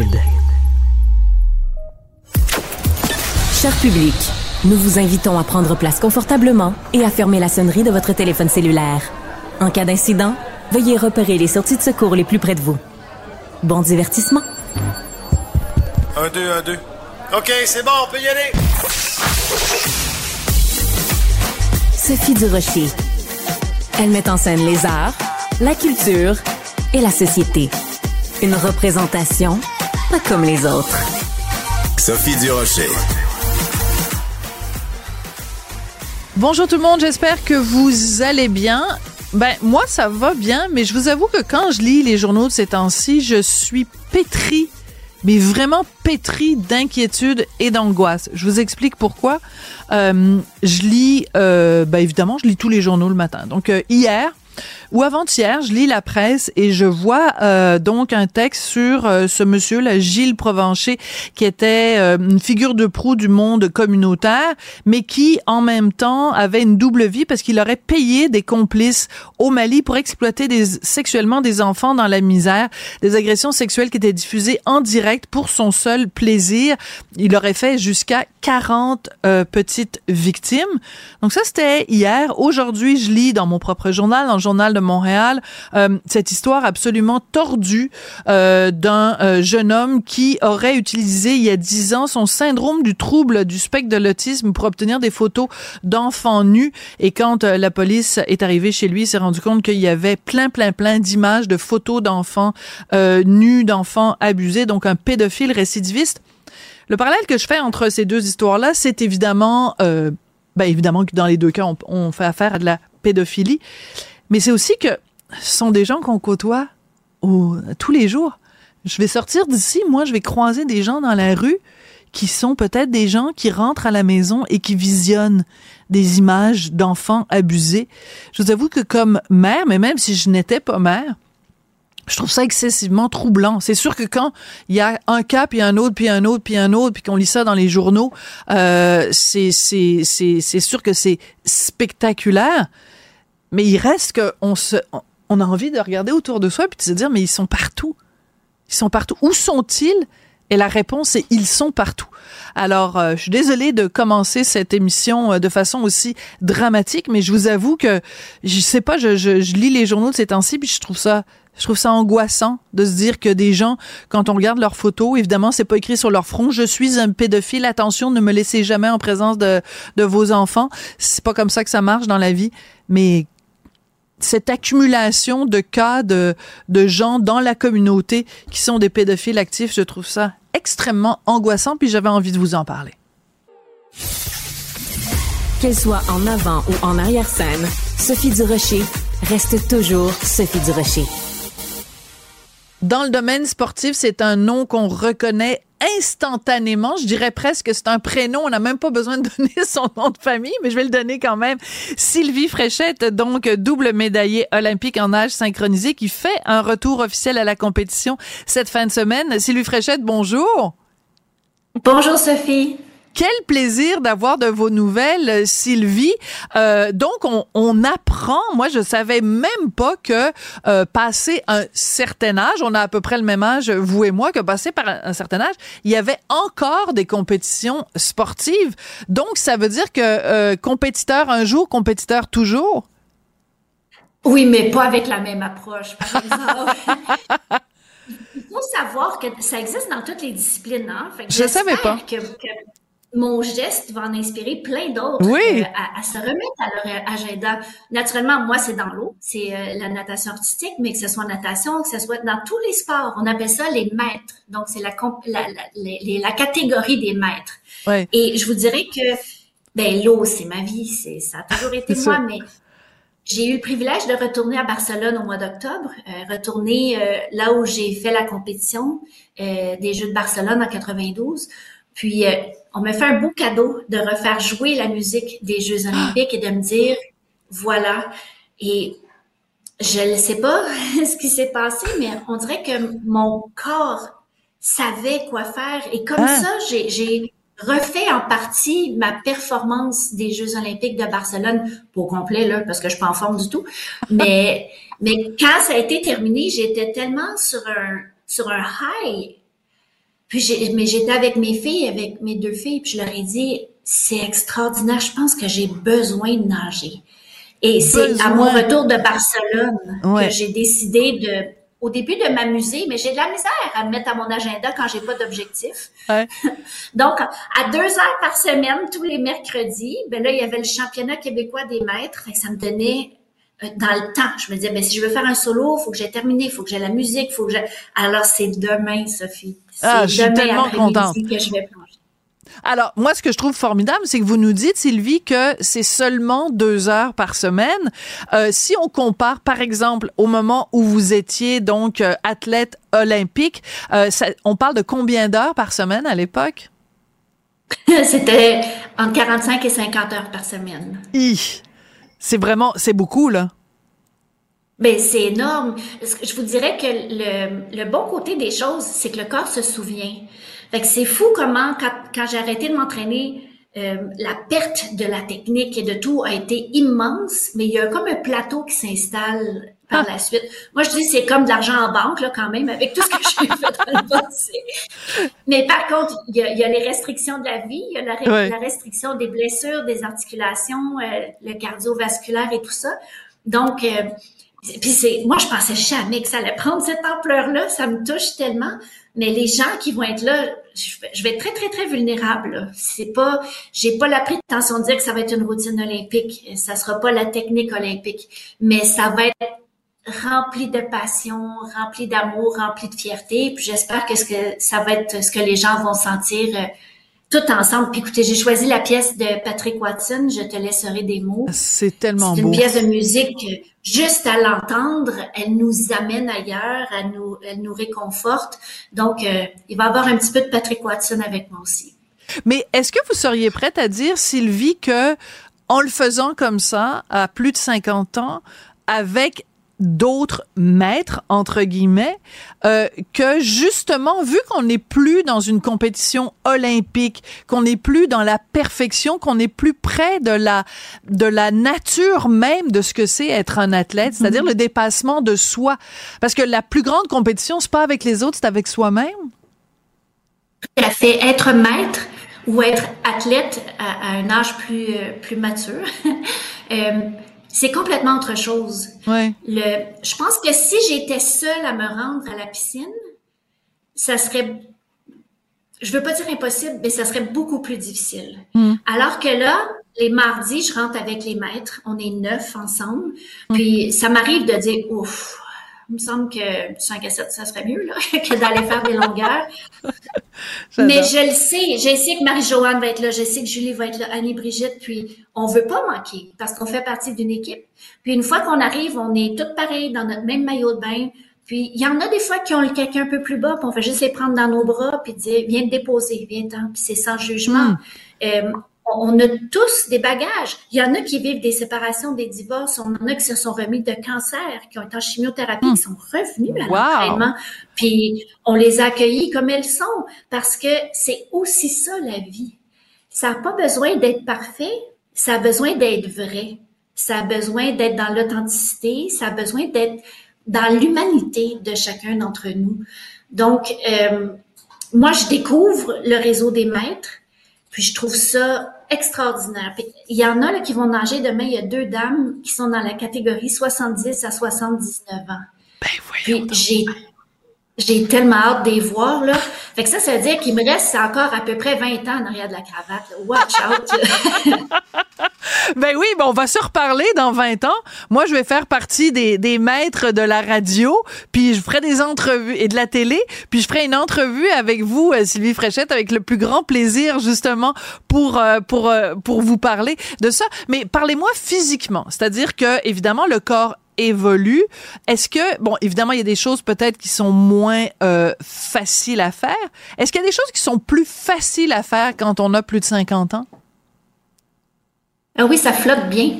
Sud. Cher public, nous vous invitons à prendre place confortablement et à fermer la sonnerie de votre téléphone cellulaire. En cas d'incident, veuillez repérer les sorties de secours les plus près de vous. Bon divertissement. 1, 2, 1, 2. OK, c'est bon, on peut y aller. Sophie Durocher. Elle met en scène les arts, la culture et la société. Une représentation pas comme les autres. Sophie Durocher. Bonjour tout le monde, j'espère que vous allez bien. Ben, moi, ça va bien, mais je vous avoue que quand je lis les journaux de ces temps-ci, je suis pétrie, mais vraiment pétrie d'inquiétude et d'angoisse. Je vous explique pourquoi. Je lis, évidemment, je lis tous les journaux le matin. Donc, hier ou avant-hier, je lis la presse et je vois donc un texte sur ce monsieur, là, Gilles Provencher, qui était une figure de proue du monde communautaire, mais qui, en même temps, avait une double vie parce qu'il aurait payé des complices au Mali pour exploiter sexuellement des enfants dans la misère, des agressions sexuelles qui étaient diffusées en direct pour son seul plaisir. Il aurait fait jusqu'à 40 petites victimes. Donc ça, c'était hier. Aujourd'hui, je lis dans mon propre journal, dans le journal de Montréal, cette histoire absolument tordue d'un jeune homme qui aurait utilisé il y a 10 ans son syndrome du trouble du spectre de l'autisme pour obtenir des photos d'enfants nus. Et quand la police est arrivée chez lui, il s'est rendu compte qu'il y avait plein d'images, de photos d'enfants nus, d'enfants abusés, donc un pédophile récidiviste. Le parallèle que je fais entre ces deux histoires-là, c'est évidemment que dans les deux cas, on fait affaire à de la pédophilie. Mais c'est aussi que ce sont des gens qu'on côtoie tous les jours. Je vais sortir d'ici, moi, je vais croiser des gens dans la rue qui sont peut-être des gens qui rentrent à la maison et qui visionnent des images d'enfants abusés. Je vous avoue que comme mère, mais même si je n'étais pas mère, je trouve ça excessivement troublant. C'est sûr que quand il y a un cas, puis un autre, puis un autre, puis un autre, puis qu'on lit ça dans les journaux, c'est sûr que c'est spectaculaire. Mais il reste qu'on a envie de regarder autour de soi puis de se dire, mais ils sont partout. Ils sont partout. Où sont-ils? Et la réponse est, ils sont partout. Alors, je suis désolée de commencer cette émission de façon aussi dramatique, mais je vous avoue que, je sais pas, je lis les journaux de ces temps-ci puis je trouve ça angoissant de se dire que des gens, quand on regarde leurs photos, évidemment, c'est pas écrit sur leur front, je suis un pédophile, attention, ne me laissez jamais en présence de vos enfants. C'est pas comme ça que ça marche dans la vie, mais cette accumulation de cas de gens dans la communauté qui sont des pédophiles actifs, je trouve ça extrêmement angoissant, puis j'avais envie de vous en parler. Qu'elle soit en avant ou en arrière-scène, Sophie Durocher reste toujours Sophie Durocher. Dans le domaine sportif, c'est un nom qu'on reconnaît instantanément. Je dirais presque que c'est un prénom. On n'a même pas besoin de donner son nom de famille, mais je vais le donner quand même. Sylvie Fréchette, donc double médaillée olympique en nage synchronisé, qui fait un retour officiel à la compétition cette fin de semaine. Sylvie Fréchette, bonjour. Bonjour Sophie. Quel plaisir d'avoir de vos nouvelles, Sylvie. Donc, on apprend, moi je savais même pas que passé un certain âge, on a à peu près le même âge, vous et moi, que passé par un certain âge, il y avait encore des compétitions sportives. Donc, ça veut dire que compétiteur un jour, compétiteur toujours? Oui, mais pas avec la même approche, par exemple. Il faut savoir que ça existe dans toutes les disciplines, hein? Fait que je savais pas. Que mon geste va en inspirer plein d'autres à se remettre à leur agenda. Naturellement, moi, c'est dans l'eau, c'est la natation artistique, mais que ce soit en natation, que ce soit dans tous les sports, on appelle ça les maîtres. Donc, c'est la catégorie des maîtres. Ouais. Et je vous dirais que l'eau, c'est ma vie, ça a toujours été moi, mais j'ai eu le privilège de retourner à Barcelone au mois d'octobre, retourner là où j'ai fait la compétition des Jeux de Barcelone en 92. Puis, on m'a fait un beau cadeau de refaire jouer la musique des Jeux olympiques et de me dire, voilà. Et je ne sais pas ce qui s'est passé, mais on dirait que mon corps savait quoi faire. Et comme ça, j'ai refait en partie ma performance des Jeux olympiques de Barcelone, pas au complet, là, parce que je suis pas en forme du tout. Mais quand ça a été terminé, j'étais tellement sur un high Mais j'étais avec mes filles, avec mes 2 filles, puis je leur ai dit, c'est extraordinaire, je pense que j'ai besoin de nager. Et c'est à mon retour de Barcelone que j'ai décidé au début de m'amuser, mais j'ai de la misère à me mettre à mon agenda quand j'ai pas d'objectif. Ouais. Donc, à 2 heures par semaine, tous les mercredis, ben là, il y avait le championnat québécois des maîtres, et ça me donnait dans le temps. Je me disais, ben si je veux faire un solo, il faut que j'ai terminé, il faut que j'ai la musique, il faut que j'ai... Alors, c'est demain, Sophie. C'est je suis tellement contente que je vais plonger. Alors, moi, ce que je trouve formidable, c'est que vous nous dites, Sylvie, que c'est seulement 2 heures par semaine. Si on compare, par exemple, au moment où vous étiez donc athlète olympique, on parle de combien d'heures par semaine à l'époque? C'était entre 45 et 50 heures par semaine. C'est beaucoup, là. Ben, c'est énorme. Je vous dirais que le bon côté des choses, c'est que le corps se souvient. Fait que c'est fou comment, quand j'ai arrêté de m'entraîner, la perte de la technique et de tout a été immense, mais il y a comme un plateau qui s'installe par la suite. Moi, je dis c'est comme de l'argent en banque, là, quand même, avec tout ce que j'ai fait dans le passé. Mais par contre, il y a les restrictions de la vie, il y a la restriction des blessures, des articulations, le cardiovasculaire et tout ça. Donc, puis moi, je pensais jamais que ça allait prendre cette ampleur-là. Ça me touche tellement. Mais les gens qui vont être là, je vais être très, très, très vulnérable. Là. J'ai pas la prétention de dire que ça va être une routine olympique. Ça sera pas la technique olympique. Mais ça va être rempli de passion, rempli d'amour, rempli de fierté. Puis j'espère que ça va être ce que les gens vont sentir tout ensemble. Puis écoutez, j'ai choisi la pièce de Patrick Watson, Je te laisserai des mots. C'est tellement beau. C'est une pièce de musique, juste à l'entendre, elle nous amène ailleurs, elle nous réconforte. Donc, il va y avoir un petit peu de Patrick Watson avec moi aussi. Mais est-ce que vous seriez prête à dire, Sylvie, que en le faisant comme ça, à plus de 50 ans, avec d'autres maîtres, entre guillemets, que justement, vu qu'on n'est plus dans une compétition olympique, qu'on n'est plus dans la perfection, qu'on est plus près de la nature même de ce que c'est être un athlète, c'est-à-dire le dépassement de soi. Parce que la plus grande compétition, c'est pas avec les autres, c'est avec soi-même. Tout à fait. Être maître ou être athlète à un âge plus mature, c'est complètement autre chose. Ouais. Je pense que si j'étais seule à me rendre à la piscine, ça serait, je veux pas dire impossible, mais ça serait beaucoup plus difficile. Alors que là, les mardis, je rentre avec les maîtres, on est 9 ensemble, puis ça m'arrive de dire, ouf, il me semble que 5 à 7, ça serait mieux là, que d'aller faire des longueurs. Mais je le sais, je sais que Marie-Joanne va être là, je sais que Julie va être là, Annie-Brigitte, puis on veut pas manquer parce qu'on fait partie d'une équipe. Puis une fois qu'on arrive, on est toutes pareilles dans notre même maillot de bain. Puis il y en a des fois qui ont le quelqu'un un peu plus bas, puis on fait juste les prendre dans nos bras puis dire viens te déposer, viens-t'en, puis c'est sans jugement. On a tous des bagages. Il y en a qui vivent des séparations, des divorces. On en a qui se sont remis de cancer, qui ont été en chimiothérapie, qui sont revenus à l'entraînement. Puis on les a accueillis comme elles sont parce que c'est aussi ça la vie. Ça n'a pas besoin d'être parfait, ça a besoin d'être vrai. Ça a besoin d'être dans l'authenticité, ça a besoin d'être dans l'humanité de chacun d'entre nous. Donc, moi, je découvre le réseau des maîtres. Puis je trouve ça extraordinaire. Puis, il y en a là, qui vont nager demain. Il y a 2 dames qui sont dans la catégorie 70 à 79 ans. Ben voyons. Puis j'ai tellement hâte de les voir, là. Fait que ça veut dire qu'il me reste encore à peu près 20 ans en arrière de la cravate. Là. Watch out! Ben oui, on va se reparler dans 20 ans. Moi, je vais faire partie des maîtres de la radio, puis je ferai des entrevues et de la télé, puis je ferai une entrevue avec vous, Sylvie Fréchette, avec le plus grand plaisir, justement, pour vous parler de ça. Mais parlez-moi physiquement. C'est-à-dire que, évidemment, le corps évolue. Est-ce que, bon, évidemment, il y a des choses peut-être qui sont moins faciles à faire. Est-ce qu'il y a des choses qui sont plus faciles à faire quand on a plus de 50 ans? Ah oui, ça flotte bien.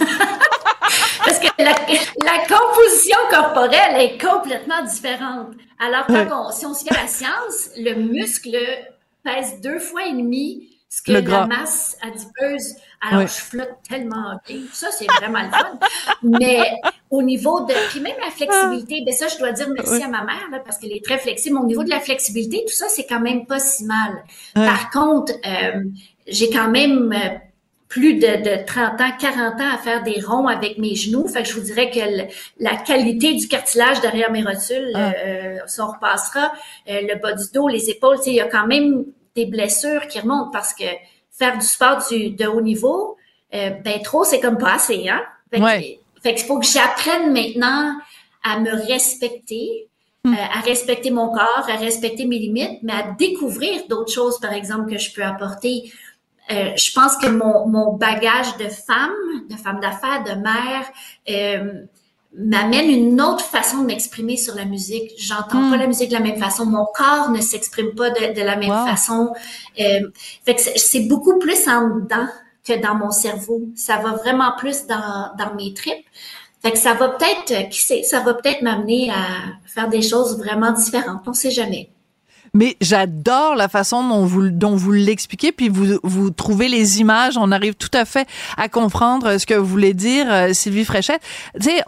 Parce que la composition corporelle est complètement différente. Alors, si on se fait la science, le muscle pèse 2,5 fois ce que la masse adipeuse, alors je flotte tellement bien, ça c'est vraiment le fun. Mais au niveau de, puis même la flexibilité, ben ça je dois dire merci à ma mère là, parce qu'elle est très flexible. Au niveau de la flexibilité, tout ça c'est quand même pas si mal. Par contre, j'ai quand même plus de 30 ans, 40 ans à faire des ronds avec mes genoux. Fait que je vous dirais que la qualité du cartilage derrière mes rotules, ça on repassera, le bas du dos, les épaules, il y a quand même des blessures qui remontent parce que faire du sport de haut niveau, ben trop, c'est comme pas assez, hein? Fait qu'il faut que j'apprenne maintenant à me respecter, à respecter mon corps, à respecter mes limites, mais à découvrir d'autres choses, par exemple, que je peux apporter. Je pense que mon bagage de femme d'affaires, de mère, m'amène une autre façon de m'exprimer sur la musique. J'entends pas la musique de la même façon. Mon corps ne s'exprime pas de la même façon. Fait que c'est beaucoup plus en dedans que dans mon cerveau. Ça va vraiment plus dans mes tripes. Fait que ça va peut-être, qui sait, ça va peut-être m'amener à faire des choses vraiment différentes. On sait jamais. Mais j'adore la façon dont vous l'expliquez, puis vous trouvez les images. On arrive tout à fait à comprendre ce que vous voulez dire, Sylvie Fréchette. Tu sais,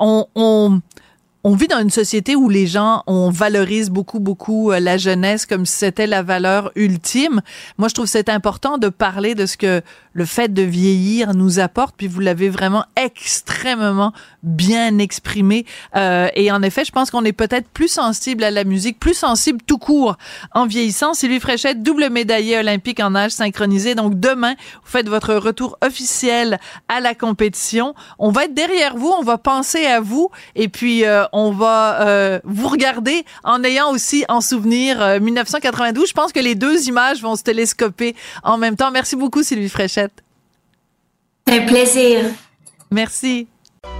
on vit dans une société où les gens, on valorise beaucoup la jeunesse comme si c'était la valeur ultime. Moi, je trouve que c'est important de parler de ce que le fait de vieillir nous apporte, puis vous l'avez vraiment extrêmement bien exprimé. Et en effet, je pense qu'on est peut-être plus sensible à la musique, plus sensible tout court en vieillissant. Sylvie Fréchette, double médaillée olympique en nage synchronisé. Donc demain, vous faites votre retour officiel à la compétition. On va être derrière vous, on va penser à vous, et puis on va vous regarder en ayant aussi en souvenir 1992. Je pense que les deux images vont se télescoper en même temps. Merci beaucoup, Sylvie Fréchette. C'est un plaisir. Merci.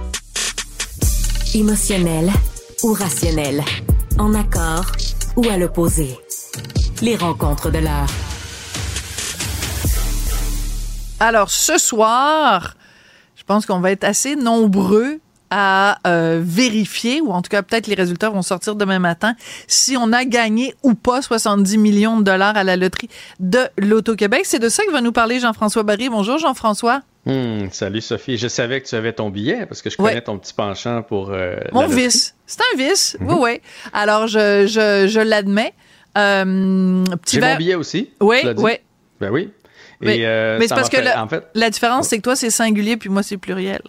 Émotionnel ou rationnel, en accord ou à l'opposé. Les rencontres de l'heure. Alors, ce soir, je pense qu'on va être assez nombreux à vérifier, ou en tout cas peut-être les résultats vont sortir demain matin, si on a gagné ou pas 70 millions de dollars à la loterie de l'Auto-Québec. C'est de ça que va nous parler Jean-François Barry. Bonjour Jean-François. Salut Sophie. Je savais que tu avais ton billet parce que je connais ton petit penchant pour mon vice. C'est un vice, oui. Alors je l'admets. J'ai mon billet aussi. Oui. Ben oui. Mais c'est parce que la différence, c'est que toi, c'est singulier, puis moi, c'est pluriel.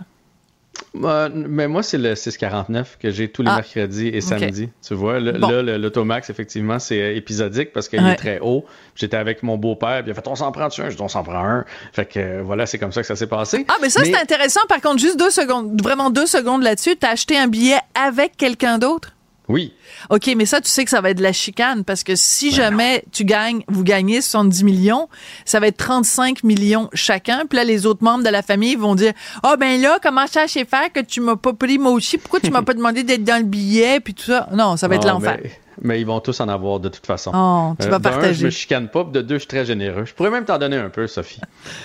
Mais moi, c'est le 649 que j'ai tous les mercredis et samedis. Tu vois, l'Automax, effectivement, c'est épisodique parce qu'il est très haut. J'étais avec mon beau-père, puis il a fait « On s'en prend-tu un? » Je dis « On s'en prend un. » Fait que voilà, c'est comme ça que ça s'est passé. Ah, mais ça, c'est intéressant. Par contre, juste 2 secondes, vraiment 2 secondes là-dessus. T'as acheté un billet avec quelqu'un d'autre? Oui. OK, mais ça, tu sais que ça va être de la chicane parce que si jamais vous gagnez 70 millions, ça va être 35 millions chacun. Puis là, les autres membres de la famille vont dire « Ah, ben là, comment ça je sais faire que tu m'as pas pris moi aussi? Pourquoi tu m'as pas demandé d'être dans le billet? » Puis tout ça. Non, ça va être l'enfer. Mais ils vont tous en avoir de toute façon. Oh, tu vas partager. De 1, je me chicane pas. De 2, je suis très généreux. Je pourrais même t'en donner un peu, Sophie.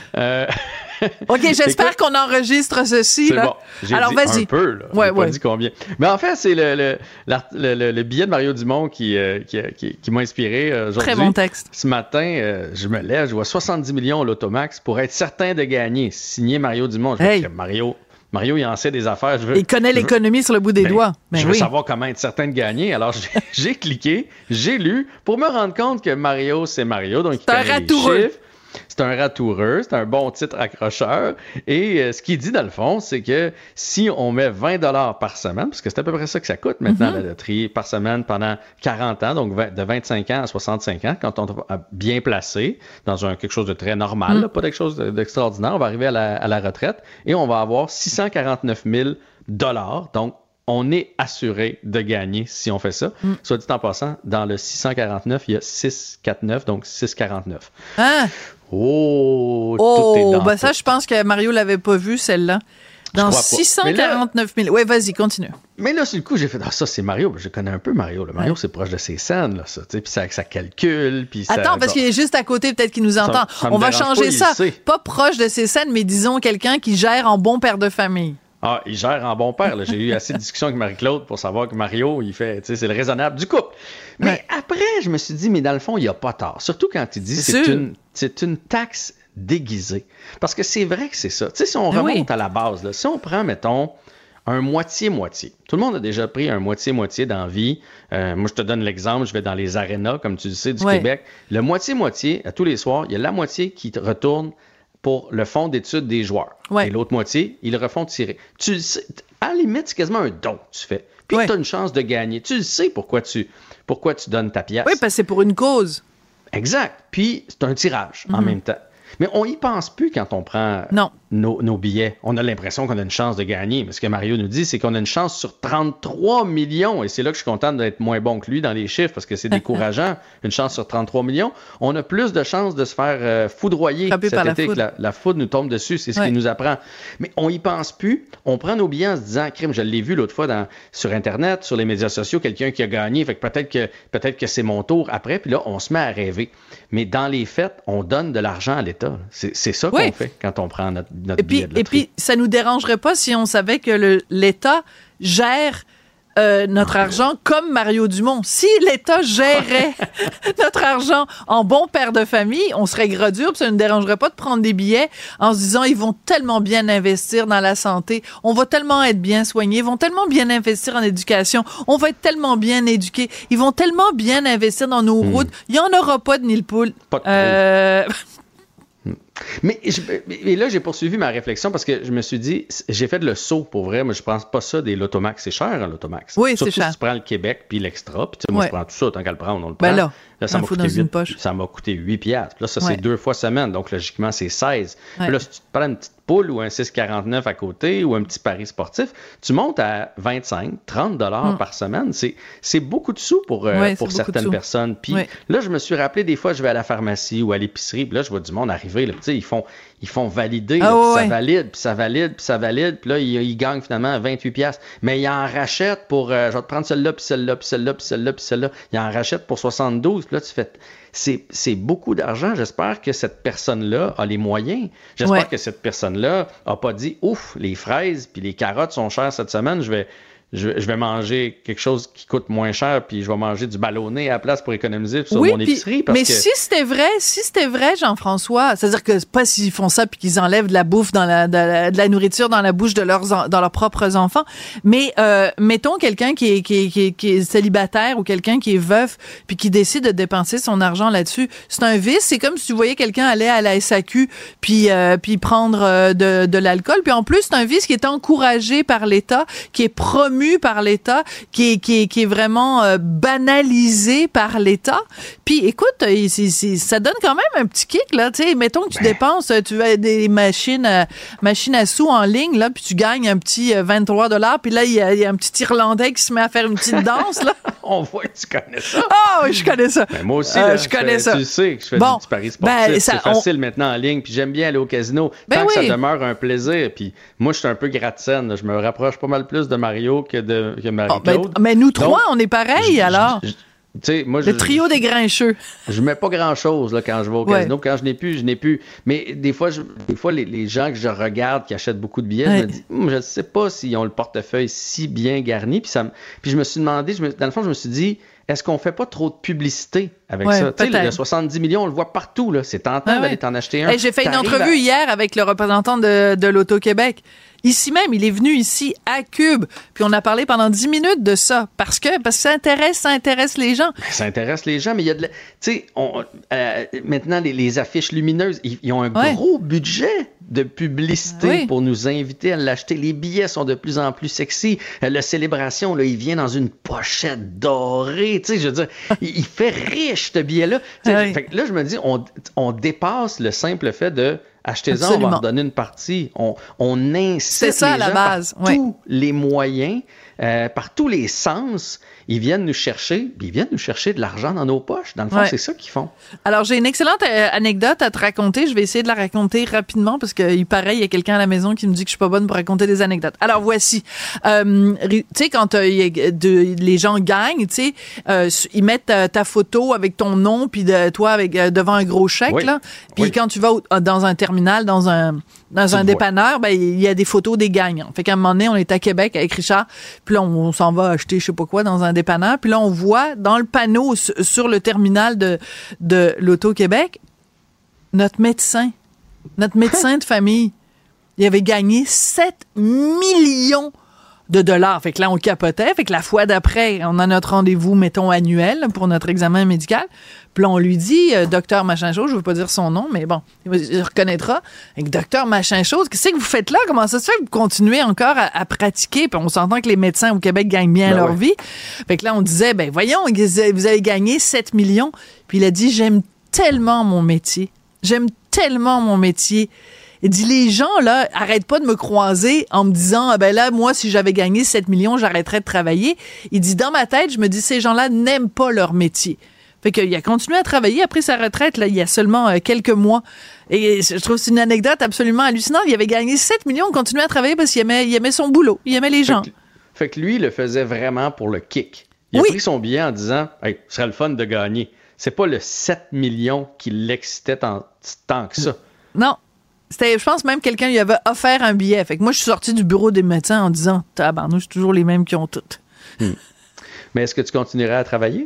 OK, j'espère qu'on enregistre ceci. C'est là. bon. J'ai Alors, dit vas-y. un peu, là. J'ai pas dit combien. Mais en fait, c'est le billet de Mario Dumont qui m'a inspiré aujourd'hui. Très bon texte. Ce matin, je me lève, je vois 70 millions à l'Automax pour être certain de gagner. Signé Mario Dumont. Je me dis, Mario, il en sait des affaires. Il connaît l'économie sur le bout des doigts. Je veux savoir comment être certain de gagner. Alors, j'ai cliqué, j'ai lu pour me rendre compte que Mario, c'est Mario. Donc, il connaît les chiffres. C'est un ratoureux, c'est un bon titre accrocheur. Et ce qu'il dit, dans le fond, c'est que si on met 20 $ par semaine, parce que c'est à peu près ça que ça coûte maintenant, la loterie, par semaine pendant 40 ans, donc de 25 ans à 65 ans, quand on est bien placé dans quelque chose de très normal, là, pas quelque chose d'extraordinaire, on va arriver à la retraite et on va avoir 649 000 $. Donc, on est assuré de gagner si on fait ça. Soit dit en passant, dans le 649, il y a 649, donc 649. Ah! Tout est dans ben ça, je pense que Mario l'avait pas vu, celle-là. Dans 649 000. Oui, vas-y, continue. Mais là, sur le coup, j'ai fait, ça, c'est Mario. Je connais un peu Mario. Là. Mario, c'est proche de ses scènes, là, ça. Puis ça calcule. Puis attends, parce qu'il est juste à côté, peut-être qu'il nous entend. On va changer ça. Pas proche de ses scènes, mais disons quelqu'un qui gère en bon père de famille. Ah, il gère en bon père. Là. J'ai eu assez de discussions avec Marie-Claude pour savoir que Mario, il fait, tu sais, c'est le raisonnable du couple. Mais après, je me suis dit, mais dans le fond, il n'y a pas tort. Surtout quand il dit c'est une taxe déguisé. Parce que c'est vrai que c'est ça. Tu sais, si on remonte à la base, là, si on prend, mettons, un moitié-moitié. Tout le monde a déjà pris un moitié-moitié dans la vie. Moi, je te donne l'exemple, je vais dans les arénas, comme tu le sais, du Québec. Le moitié-moitié, à tous les soirs, il y a la moitié qui retourne pour le fonds d'études des joueurs. Et l'autre moitié, ils le refont tirer. Tu le sais, à la limite, c'est quasiment un don que tu fais. Puis tu as une chance de gagner. Tu le sais pourquoi tu donnes ta pièce. Oui, parce que c'est pour une cause. Exact. Puis c'est un tirage en même temps. Mais on y pense plus quand on prend nos billets. On a l'impression qu'on a une chance de gagner. Mais ce que Mario nous dit, c'est qu'on a une chance sur 33 millions. Et c'est là que je suis content d'être moins bon que lui dans les chiffres parce que c'est décourageant. Une chance sur 33 millions. On a plus de chances de se faire foudroyer cet été que la foudre nous tombe dessus. C'est ce qu'il nous apprend. Mais on y pense plus. On prend nos billets en se disant, crime, je l'ai vu l'autre fois sur Internet, sur les médias sociaux, quelqu'un qui a gagné. Fait que peut-être que c'est mon tour après. Puis là, on se met à rêver. Mais dans les faits, on donne de l'argent à l'État. C'est ça qu'on fait quand on prend notre billet de loterie. Et puis, ça nous dérangerait pas si on savait que l'État gère notre argent comme Mario Dumont. Si l'État gérait notre argent en bon père de famille, on serait gras dur, puis ça ne nous dérangerait pas de prendre des billets en se disant ils vont tellement bien investir dans la santé, on va tellement être bien soignés, ils vont tellement bien investir en éducation, on va être tellement bien éduqués, ils vont tellement bien investir dans nos routes, il n'y en aura pas de nid poule. Pas de Mais là, j'ai poursuivi ma réflexion parce que je me suis dit, j'ai fait le saut pour vrai. Moi, je pense pas ça des Lotomax. C'est cher, l'Automax. Oui, surtout c'est cher. Si tu prends le Québec puis l'extra. Puis moi, je prends tout ça, tant qu'à le prendre, on le prend. Ben là ça m'a coûté 8 piastres. Là, ça, c'est 2 fois semaine. Donc, logiquement, c'est 16. Puis là, si tu te prends une petite poule ou un 6,49 à côté ou un petit pari sportif, tu montes à 25, 30 $ par semaine. C'est beaucoup de sous pour certaines personnes. Puis là, je me suis rappelé, des fois, je vais à la pharmacie ou à l'épicerie. Puis là, je vois du monde arriver. Là, ils font valider. Ça valide, puis ça valide, puis ça valide. Puis là, ils gagnent finalement 28 piastres. Mais ils en rachètent pour... je vais te prendre celle-là, puis celle-là, puis celle-là, puis celle-là, puis celle-là. Ils en rachètent pour 72. Puis là, tu fais... C'est beaucoup d'argent. J'espère que cette personne-là a les moyens. J'espère que cette personne-là n'a pas dit « Ouf, les fraises puis les carottes sont chères cette semaine. Je vais manger quelque chose qui coûte moins cher puis je vais manger du ballonné à la place pour économiser sur mon épicerie. » Si c'était vrai, Jean-François, c'est-à-dire que pas s'ils font ça puis qu'ils enlèvent de la bouffe de la nourriture dans la bouche dans leurs propres enfants, mais mettons quelqu'un qui est célibataire ou quelqu'un qui est veuf puis qui décide de dépenser son argent là-dessus, c'est un vice. C'est comme si tu voyais quelqu'un aller à la SAQ puis prendre de l'alcool. Puis en plus, c'est un vice qui est encouragé par l'État, qui est promu par l'État, qui est vraiment banalisé par l'État. Puis écoute, ça donne quand même un petit kick là, tu sais, mettons que tu dépenses, tu as des machines à sous en ligne là, puis tu gagnes un petit 23 $, puis là il y a un petit Irlandais qui se met à faire une petite danse là. On voit que tu connais ça. Ah oui, je connais ça. Ben, moi aussi là, je connais ça. Tu sais que je fais du petit pari sportif, c'est facile maintenant en ligne, puis j'aime bien aller au casino tant que ça demeure un plaisir. Puis moi je suis un peu gratte-scène, je me rapproche pas mal plus de Mario que Marie-Claude. Mais nous trois, on est pareils, alors. Moi, le trio des grincheux. Je mets pas grand-chose là, quand je vais au casino. Quand je n'ai plus. Mais des fois, les gens que je regarde qui achètent beaucoup de billets, je me dis, je ne sais pas s'ils ont le portefeuille si bien garni. Puis je me suis demandé, dans le fond, je me suis dit, est-ce qu'on fait pas trop de publicité avec ça? Tu sais, le 70 millions, on le voit partout. Là. C'est tentant d'aller t'en acheter un. J'ai fait une entrevue hier avec le représentant de l'Auto-Québec. Ici même, il est venu ici à Cube, puis on a parlé pendant 10 minutes de ça, parce que ça intéresse les gens. Ça intéresse les gens, mais il y a tu sais, maintenant, les affiches lumineuses, ils ont un gros budget de publicité pour nous inviter à l'acheter. Les billets sont de plus en plus sexy. La célébration, là, il vient dans une pochette dorée. Tu sais, je veux dire, il fait riche, ce billet-là. Fait que là, je me dis, on dépasse le simple fait de achetez-en, on va en donner une partie. On incite les gens par tous les moyens, par tous les sens. Ils viennent nous chercher de l'argent dans nos poches. Dans le fond, c'est ça qu'ils font. Alors, j'ai une excellente anecdote à te raconter. Je vais essayer de la raconter rapidement parce qu'il paraît, il y a quelqu'un à la maison qui me dit que je suis pas bonne pour raconter des anecdotes. Alors, voici. Tu sais, quand les gens gagnent, tu sais, ils mettent ta photo avec ton nom puis toi avec devant un gros chèque, là. Puis quand tu vas dans un terminal, dans un dépanneur, ben il y a des photos des gagnants. Fait qu'à un moment donné, on est à Québec avec Richard, puis là on s'en va acheter je sais pas quoi dans un dépanneur, puis là on voit dans le panneau sur le terminal de l'Auto-Québec notre médecin notre médecin de famille. Il avait gagné 7 millions de dollars. Fait que là, on capotait. Fait que la fois d'après, on a notre rendez-vous, mettons, annuel pour notre examen médical. Puis là, on lui dit, docteur machin chose, je veux pas dire son nom, mais bon, il reconnaîtra. Avec docteur machin chose, qu'est-ce que vous faites là? Comment ça se fait que vous continuez encore à pratiquer? Puis on s'entend que les médecins au Québec gagnent bien leur vie. Fait que là, on disait, ben voyons, vous avez gagné 7 millions. Puis il a dit, j'aime tellement mon métier. J'aime tellement mon métier. Il dit, les gens, là, arrêtent pas de me croiser en me disant, ah ben là, moi, si j'avais gagné 7 millions, j'arrêterais de travailler. Il dit, dans ma tête, je me dis, ces gens-là n'aiment pas leur métier. Fait qu'il a continué à travailler après sa retraite, là, il y a seulement quelques mois. Et je trouve que c'est une anecdote absolument hallucinante. Il avait gagné 7 millions, continuait à travailler parce qu'il aimait son boulot. Il aimait les gens. Fait que lui, il le faisait vraiment pour le kick. Il a pris son billet en disant, hey, ce serait le fun de gagner. C'est pas le 7 millions qui l'excitait tant que ça. Non. Je pense même quelqu'un lui avait offert un billet. Fait que moi, je suis sorti du bureau des médecins en disant, tabarnouche, c'est toujours les mêmes qui ont tout. Mais est-ce que tu continuerais à travailler?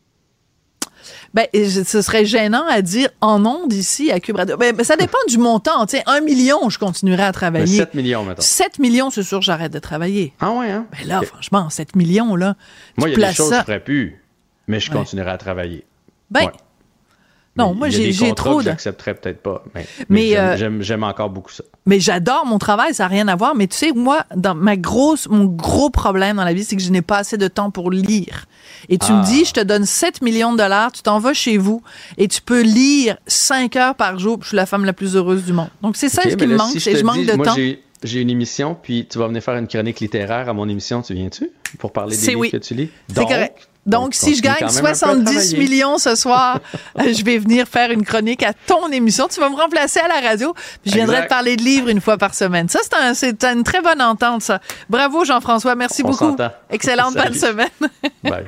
Ben, ce serait gênant à dire en ondes ici à Cube Radio. Ben, ça dépend du montant. Tu sais, 1 million, je continuerais à travailler. 7 millions, mettons. 7 millions, c'est sûr, j'arrête de travailler. Ah ouais, hein? Ben là, franchement, 7 millions, là. Moi, il y a des choses que je ne ferais plus, mais je continuerais à travailler. Ben, non, moi, j'ai trop de... J'accepterais peut-être pas, mais j'aime encore beaucoup ça. Mais j'adore mon travail, ça n'a rien à voir. Mais tu sais, moi, mon gros problème dans la vie, c'est que je n'ai pas assez de temps pour lire. Et tu me dis, je te donne 7 millions de dollars, tu t'en vas chez vous et tu peux lire 5 heures par jour. Je suis la femme la plus heureuse du monde. Donc, c'est ça ce qui me manque, c'est que je manque de temps. J'ai une émission, puis tu vas venir faire une chronique littéraire à mon émission. Tu viens-tu? Pour parler des livres que tu lis? C'est correct. Donc, si je gagne 70 millions ce soir, je vais venir faire une chronique à ton émission. Tu vas me remplacer à la radio, puis je viendrai te parler de livres une fois par semaine. Ça, c'est une très bonne entente, ça. Bravo, Jean-François. Merci beaucoup. S'entend. Excellente bonne semaine. Bye.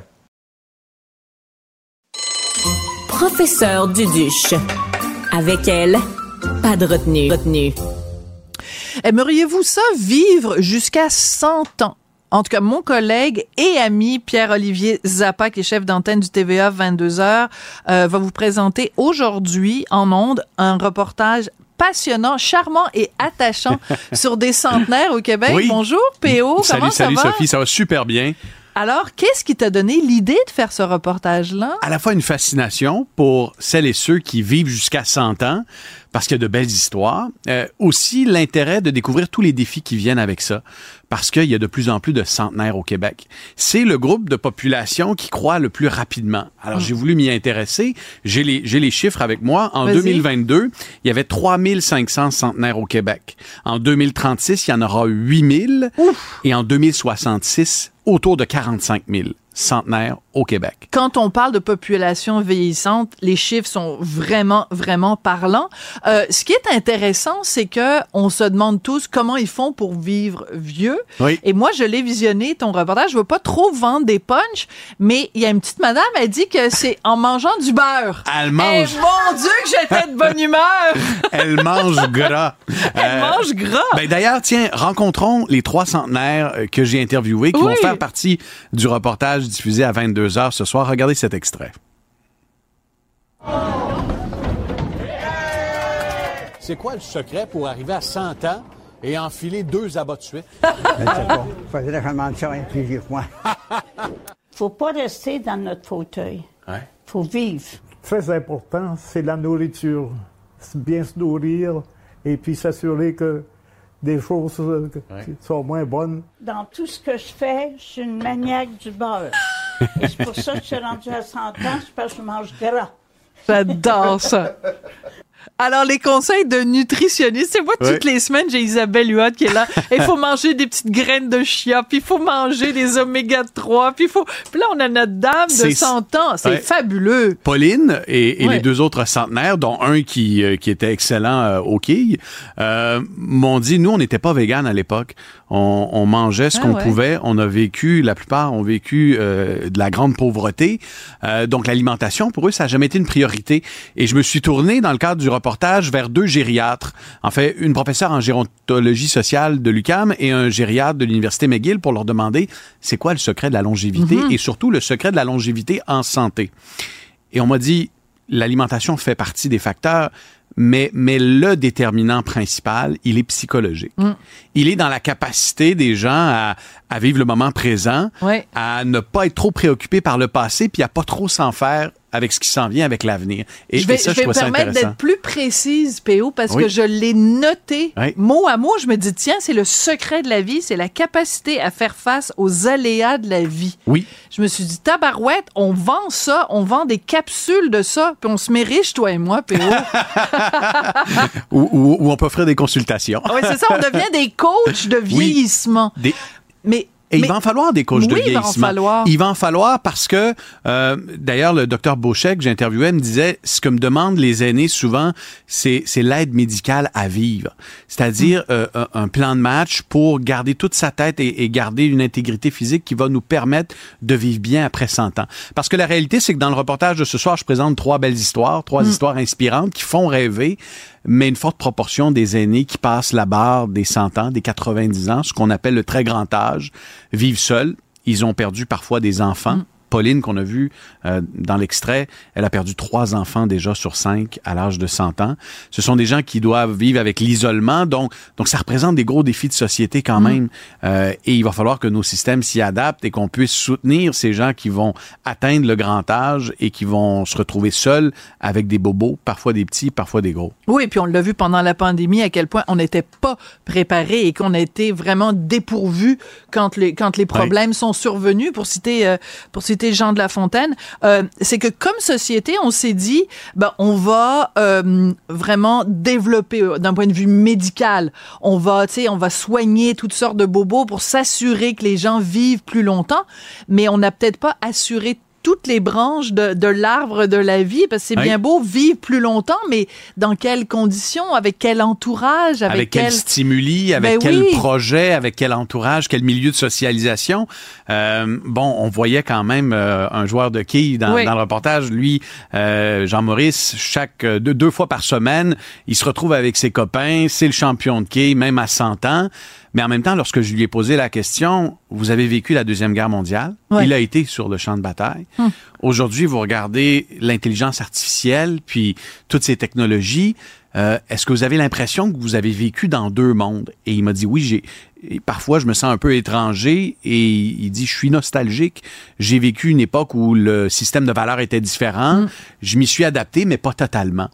Professeur Duduche. Avec elle, pas de retenue. Aimeriez-vous ça vivre jusqu'à 100 ans? En tout cas, mon collègue et ami Pierre-Olivier Zappa, qui est chef d'antenne du TVA 22h, va vous présenter aujourd'hui en ondes un reportage passionnant, charmant et attachant sur des centenaires au Québec. Oui. Bonjour, P.O. Comment ça va? Salut Sophie, ça va super bien. Alors, qu'est-ce qui t'a donné l'idée de faire ce reportage-là? À la fois une fascination pour celles et ceux qui vivent jusqu'à 100 ans, parce qu'il y a de belles histoires. Aussi, l'intérêt de découvrir tous les défis qui viennent avec ça, parce qu'il y a de plus en plus de centenaires au Québec. C'est le groupe de population qui croît le plus rapidement. Alors, j'ai voulu m'y intéresser. J'ai les chiffres avec moi. En 2022, il y avait 3500 centenaires au Québec. En 2036, il y en aura 8000. Et en 2066, autour de 45 000 centenaires au Québec. Quand on parle de population vieillissante, les chiffres sont vraiment, vraiment parlants. Ce qui est intéressant, c'est que on se demande tous comment ils font pour vivre vieux. Oui. Et moi, je l'ai visionné, ton reportage. Je veux pas trop vendre des punchs, mais il y a une petite madame, elle dit que c'est en mangeant du beurre. Elle mange... Et mon Dieu, que j'étais de bonne humeur! Elle mange gras. Elle mange gras! Ben d'ailleurs, tiens, rencontrons les 3 centenaires que j'ai interviewés qui vont faire partie du reportage diffusé à 22h ce soir. Regardez cet extrait. C'est quoi le secret pour arriver à 100 ans et enfiler 2 abats de suite? Je sais pas. Faudrait que je demande ça à un plus vieux que moi. Faut pas rester dans notre fauteuil. Ouais. Faut vivre. Très important, c'est la nourriture. Bien se nourrir et puis s'assurer que des choses sont moins bonnes. Dans tout ce que je fais, je suis une maniaque du beurre. Et c'est pour ça que je suis rendue à 100 ans, c'est parce que je mange gras. J'adore ça. Alors, les conseils de nutritionnistes, c'est moi, toutes les semaines, j'ai Isabelle Huot qui est là. Il faut manger des petites graines de chia, puis il faut manger des oméga 3, puis là, on a notre dame de 100 ans. C'est fabuleux. Pauline et les 2 autres centenaires, dont un qui était excellent au quilles, m'ont dit, nous, on n'était pas véganes à l'époque. On mangeait ce qu'on pouvait. On a vécu, la plupart ont vécu de la grande pauvreté. Donc, l'alimentation, pour eux, ça n'a jamais été une priorité. Et je me suis tourné, dans le cadre du reportage, vers 2 gériatres. En fait, une professeure en gérontologie sociale de l'UQAM et un gériatre de l'Université McGill pour leur demander c'est quoi le secret de la longévité et surtout le secret de la longévité en santé. Et on m'a dit, l'alimentation fait partie des facteurs, mais le déterminant principal, il est psychologique. Il est dans la capacité des gens à vivre le moment présent, à ne pas être trop préoccupés par le passé, puis à pas trop s'en faire avec ce qui s'en vient, avec l'avenir. Je vais me permettre d'être plus précise, P.O., parce que je l'ai noté mot à mot. Je me dis, tiens, c'est le secret de la vie, c'est la capacité à faire face aux aléas de la vie. Oui. Je me suis dit, tabarouette, on vend ça, on vend des capsules de ça, puis on se met riche, toi et moi, P.O. ou on peut offrir des consultations. Oui, c'est ça, on devient des coachs de vieillissement. Et il va en falloir des coachs de vieillissement. Il va en falloir parce que, d'ailleurs, le docteur Beauchek, que j'interviewais, me disait, ce que me demandent les aînés souvent, c'est l'aide médicale à vivre. C'est-à-dire un plan de match pour garder toute sa tête et garder une intégrité physique qui va nous permettre de vivre bien après 100 ans. Parce que la réalité, c'est que dans le reportage de ce soir, je présente 3 belles histoires, 3 histoires inspirantes qui font rêver, mais une forte proportion des aînés qui passent la barre des 100 ans, des 90 ans, ce qu'on appelle le très grand âge, vivent seuls. Ils ont perdu parfois des enfants. Pauline, qu'on a vu dans l'extrait, elle a perdu 3 enfants déjà sur 5 à l'âge de 100 ans. Ce sont des gens qui doivent vivre avec l'isolement, donc ça représente des gros défis de société quand même. Et il va falloir que nos systèmes s'y adaptent et qu'on puisse soutenir ces gens qui vont atteindre le grand âge et qui vont se retrouver seuls avec des bobos, parfois des petits, parfois des gros. Oui, puis on l'a vu pendant la pandémie, à quel point on n'était pas préparé et qu'on a été vraiment dépourvu quand les problèmes sont survenus, pour citer Jean de La Fontaine, c'est que comme société, on s'est dit, on va vraiment développer d'un point de vue médical. On va soigner toutes sortes de bobos pour s'assurer que les gens vivent plus longtemps, mais on n'a peut-être pas assuré toutes les branches de l'arbre de la vie, parce que c'est bien beau vivre plus longtemps, mais dans quelles conditions, avec quel entourage, avec quel stimuli, avec quel projet, avec quel entourage, quel milieu de socialisation. On voyait quand même un joueur de quilles dans le reportage, lui, Jean-Maurice, chaque 2 fois par semaine, il se retrouve avec ses copains, c'est le champion de quilles, même à 100 ans. Mais en même temps, lorsque je lui ai posé la question, vous avez vécu la Deuxième Guerre mondiale, il a été sur le champ de bataille. Aujourd'hui, vous regardez l'intelligence artificielle, puis toutes ces technologies, est-ce que vous avez l'impression que vous avez vécu dans 2 mondes? Et il m'a dit oui, parfois je me sens un peu étranger, et il dit je suis nostalgique, j'ai vécu une époque où le système de valeurs était différent, je m'y suis adapté, mais pas totalement.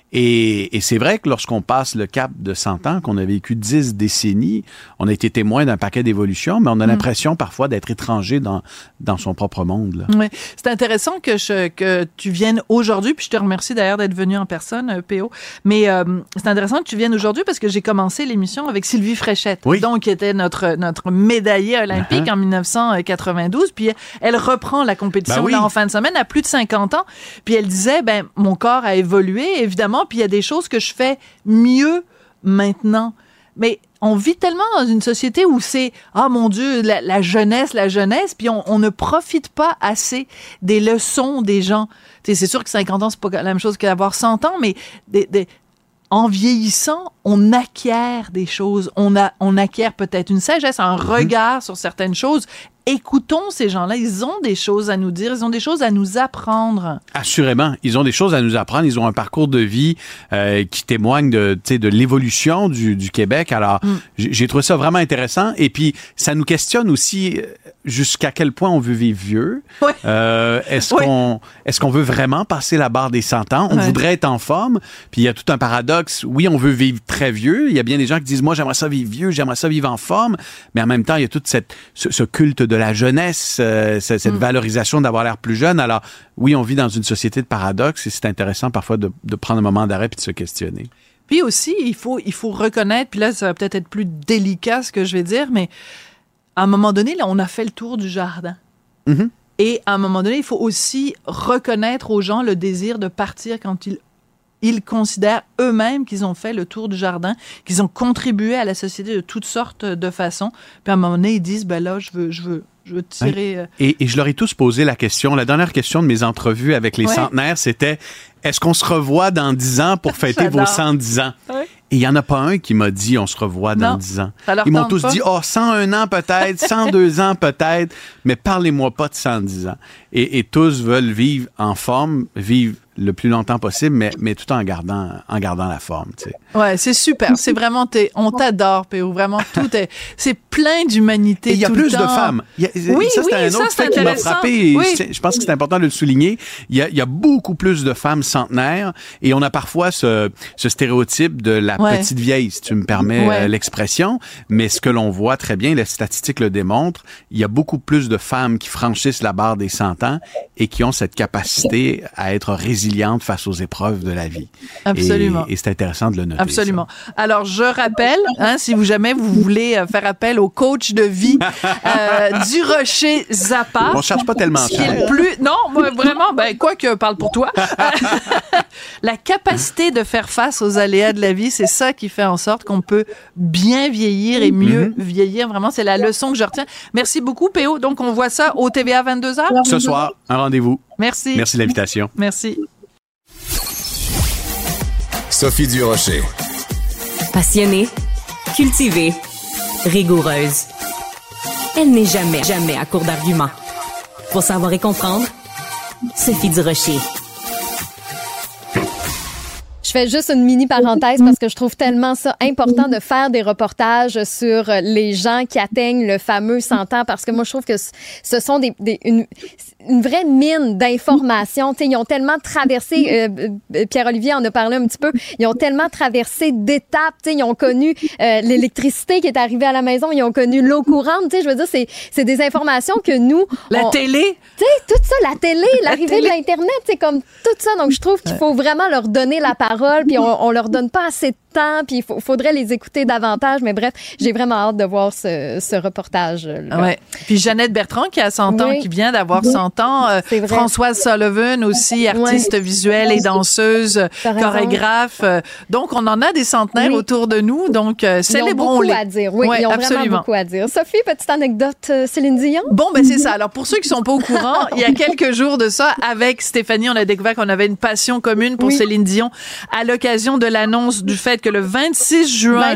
Et c'est vrai que lorsqu'on passe le cap de 100 ans, qu'on a vécu 10 décennies, on a été témoin d'un paquet d'évolutions, mais on a l'impression parfois d'être étranger dans son propre monde. Là. Oui, c'est intéressant que tu viennes aujourd'hui, puis je te remercie d'ailleurs d'être venu en personne, P.O. Mais c'est intéressant que tu viennes aujourd'hui parce que j'ai commencé l'émission avec Sylvie Fréchette, donc qui était notre médaillée olympique en 1992, puis elle reprend la compétition là, en fin de semaine à plus de 50 ans, puis elle disait, mon corps a évolué, évidemment, puis il y a des choses que je fais mieux maintenant. Mais on vit tellement dans une société où c'est « Ah, mon Dieu, la jeunesse », puis on ne profite pas assez des leçons des gens. T'sais, c'est sûr que 50 ans, c'est pas la même chose qu'avoir 100 ans, mais en vieillissant, on acquiert des choses. On acquiert peut-être une sagesse, un regard sur certaines choses. Écoutons ces gens-là, ils ont des choses à nous dire, ils ont des choses à nous apprendre. Assurément, ils ont des choses à nous apprendre, ils ont un parcours de vie qui témoigne de l'évolution du Québec. Alors, j'ai trouvé ça vraiment intéressant, et puis ça nous questionne aussi jusqu'à quel point on veut vivre vieux. Est-ce qu'on veut vraiment passer la barre des 100 ans? On voudrait être en forme, puis il y a tout un paradoxe. Oui, on veut vivre très vieux. Il y a bien des gens qui disent, moi, j'aimerais ça vivre vieux, j'aimerais ça vivre en forme, mais en même temps, il y a tout ce culte de la jeunesse, cette valorisation d'avoir l'air plus jeune. Alors, oui, on vit dans une société de paradoxes, et c'est intéressant parfois de prendre un moment d'arrêt et de se questionner. Puis aussi, il faut reconnaître, puis là, ça va peut-être être plus délicat ce que je vais dire, mais à un moment donné, là, on a fait le tour du jardin. Et à un moment donné, il faut aussi reconnaître aux gens le désir de partir quand ils considèrent eux-mêmes qu'ils ont fait le tour du jardin, qu'ils ont contribué à la société de toutes sortes de façons. Puis à un moment donné, ils disent, là, je veux tirer... Et je leur ai tous posé la question. La dernière question de mes entrevues avec les centenaires, c'était, est-ce qu'on se revoit dans 10 ans pour fêter vos 110 ans? Et il n'y en a pas un qui m'a dit, on se revoit dans 10 ans. Ils m'ont tous dit, 101 ans peut-être, 102 ans peut-être, mais parlez-moi pas de 110 ans. Et tous veulent vivre en forme, vivre le plus longtemps possible, mais tout en gardant la forme, tu sais. Ouais, c'est super. C'est vraiment, on t'adore, P.O. Vraiment, c'est plein d'humanité. Et il y a plus de femmes. Ça, c'est un autre fait qui m'a frappé. Je pense que c'est important de le souligner. Il y a beaucoup plus de femmes centenaires et on a parfois ce stéréotype de la petite vieille, si tu me permets l'expression. Mais ce que l'on voit très bien, les statistiques le démontrent, il y a beaucoup plus de femmes qui franchissent la barre des 100 ans et qui ont cette capacité à être résilientes face aux épreuves de la vie. Absolument. Et c'est intéressant de le noter. Absolument. Ça. Alors, je rappelle, si jamais vous voulez faire appel au coach de vie Durocher Zappa. On cherche pas tellement cher. Non, vraiment, quoique, parle pour toi. La capacité de faire face aux aléas de la vie, c'est ça qui fait en sorte qu'on peut bien vieillir et mieux vieillir. Vraiment, c'est la leçon que je retiens. Merci beaucoup, P.O. Donc, on voit ça au TVA 22h. Ce soir, un rendez-vous. Merci. Merci de l'invitation. Merci. Sophie Durocher. Passionnée, cultivée, rigoureuse. Elle n'est jamais à court d'arguments. Pour savoir et comprendre, Sophie Durocher. Je fais juste une mini parenthèse parce que je trouve tellement ça important de faire des reportages sur les gens qui atteignent le fameux 100 ans parce que moi, je trouve que ce sont une vraie mine d'informations. Ils ont tellement traversé, Pierre-Olivier en a parlé un petit peu, ils ont tellement traversé d'étapes. Ils ont connu l'électricité qui est arrivée à la maison, ils ont connu l'eau courante. Je veux dire, c'est des informations que nous... télé! Tout ça, la télé, l'arrivée de l'Internet, c'est comme tout ça. Donc, je trouve qu'il faut vraiment leur donner la parole, puis on leur donne pas assez de temps, puis il faudrait les écouter davantage. Mais bref, j'ai vraiment hâte de voir ce reportage-là. Ouais. Puis Jeannette Bertrand, qui a 100 ans, qui vient d'avoir 100 ans. Françoise Sullivan aussi, artiste visuelle et danseuse, chorégraphe. Donc, on en a des centenaires autour de nous. Donc, célébrons-les. Ils ont beaucoup à dire. Oui, ils ont vraiment beaucoup à dire. Sophie, petite anecdote, Céline Dion? Bon, c'est ça. Alors, pour ceux qui sont pas au courant, il y a quelques jours de ça, avec Stéphanie, on a découvert qu'on avait une passion commune pour Céline Dion à l'occasion de l'annonce du fait que le 26 juin...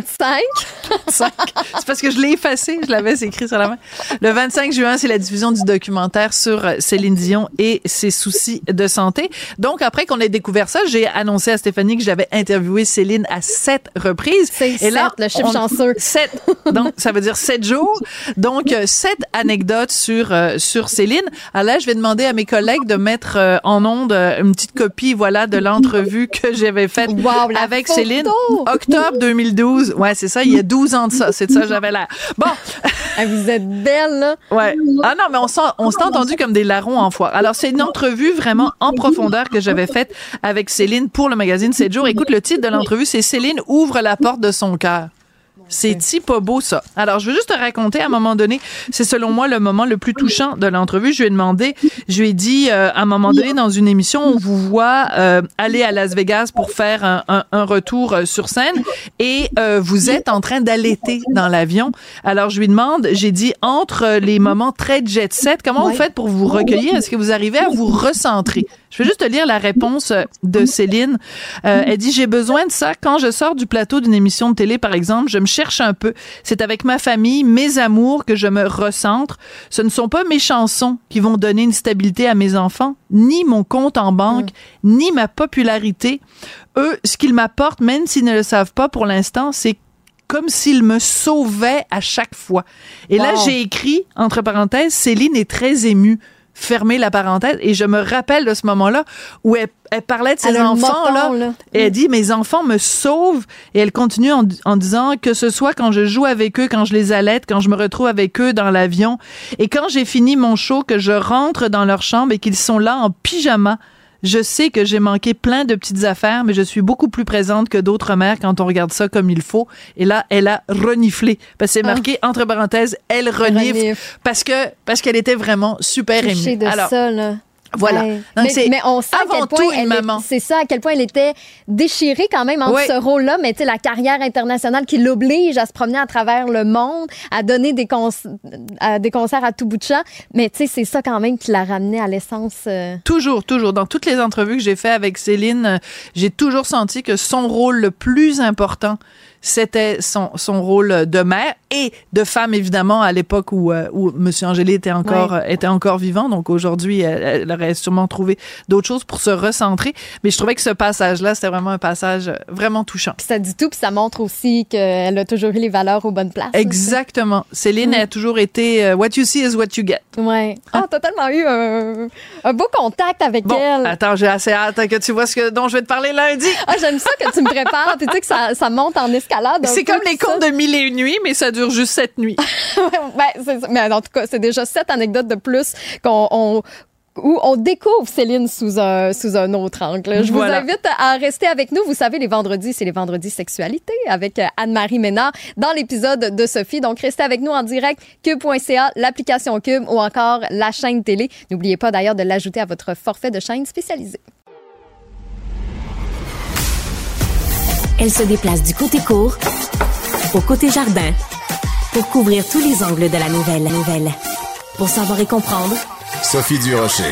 25? C'est parce que je l'ai effacé, je l'avais écrit sur la main. Le 25 juin, c'est la diffusion du documentaire sur Céline Dion et ses soucis de santé. Donc, après qu'on ait découvert ça, j'ai annoncé à Stéphanie que j'avais interviewé Céline à 7 reprises. C'est 7, le chiffre chanceux. 7. Donc, ça veut dire 7 jours. Donc, 7 anecdotes sur Céline. Alors là, je vais demander à mes collègues de mettre en onde une petite copie, de l'entrevue que j'avais faite avec Céline. Octobre 2012. Ouais, c'est ça. Il y a 12 ans de ça. C'est de ça, j'avais l'air. Bon. Vous êtes belle, là. Ouais. Ah non, mais on s'est entendu comme des larrons en foire. Alors, c'est une entrevue vraiment en profondeur que j'avais faite avec Céline pour le magazine 7 jours. Écoute, le titre de l'entrevue, c'est Céline ouvre la porte de son cœur. C'est-tu pas beau, ça? Alors, je veux juste te raconter, à un moment donné, c'est selon moi le moment le plus touchant de l'entrevue. Je lui ai dit, à un moment donné, dans une émission, on vous voit aller à Las Vegas pour faire un retour sur scène et vous êtes en train d'allaiter dans l'avion. Alors, je lui demande, j'ai dit, entre les moments très jet-set, comment vous faites pour vous recueillir? Est-ce que vous arrivez à vous recentrer? Je vais juste te lire la réponse de Céline. Elle dit, j'ai besoin de ça. Quand je sors du plateau d'une émission de télé, par exemple, je me cherche un peu. C'est avec ma famille, mes amours que je me recentre. Ce ne sont pas mes chansons qui vont donner une stabilité à mes enfants, ni mon compte en banque, ni ma popularité. Eux, ce qu'ils m'apportent, même s'ils ne le savent pas pour l'instant, c'est comme s'ils me sauvaient à chaque fois. Et là, j'ai écrit, entre parenthèses, Céline est très émue. Fermer la parenthèse, et je me rappelle de ce moment-là où elle parlait de ses enfants, là. Et elle dit, mes enfants me sauvent, et elle continue en disant que ce soit quand je joue avec eux, quand je les allaite, quand je me retrouve avec eux dans l'avion, et quand j'ai fini mon show, que je rentre dans leur chambre et qu'ils sont là en pyjama. Je sais que j'ai manqué plein de petites affaires, mais je suis beaucoup plus présente que d'autres mères quand on regarde ça comme il faut. Et là, elle a reniflé. Parce que c'est marqué, entre parenthèses, elle renifle. Parce qu'elle était vraiment super émue. Alors, ça, là. Voilà. Ouais. Donc, mais on sait à quel point c'est ça, à quel point elle était déchirée quand même entre ce rôle-là, mais tu sais, la carrière internationale qui l'oblige à se promener à travers le monde, à donner des concerts à tout bout de champ. Mais tu sais, c'est ça quand même qui l'a ramenée à l'essence. Toujours. Dans toutes les entrevues que j'ai fait avec Céline, j'ai toujours senti que son rôle le plus important, c'était son rôle de mère et de femme, évidemment, à l'époque où Monsieur Angeli était encore vivant. Donc aujourd'hui, elle aurait sûrement trouvé d'autres choses pour se recentrer. Mais je trouvais que ce passage-là, c'était vraiment un passage vraiment touchant. Puis ça dit tout, puis ça montre aussi qu'elle a toujours eu les valeurs aux bonnes places. Exactement. Aussi. Céline a toujours été what you see is what you get. Ouais. T'as tellement eu un beau contact avec elle. Attends, j'ai assez hâte que tu vois dont je vais te parler lundi. J'aime ça que tu me prépares. Tu sais que ça monte en escalade. C'est comme les contes de 1001 nuits, mais ça dure juste 7 nuits. Mais en tout cas, c'est déjà 7 anecdotes de plus où on découvre Céline sous un autre angle. Je vous invite à rester avec nous. Vous savez, les vendredis, c'est les vendredis sexualité avec Anne-Marie Ménard dans l'épisode de Sophie. Donc, restez avec nous en direct, cube.ca, l'application Cube ou encore la chaîne télé. N'oubliez pas d'ailleurs de l'ajouter à votre forfait de chaîne spécialisée. Elle se déplace du côté court au côté jardin pour couvrir tous les angles de la nouvelle. Pour savoir et comprendre, Sophie Durocher.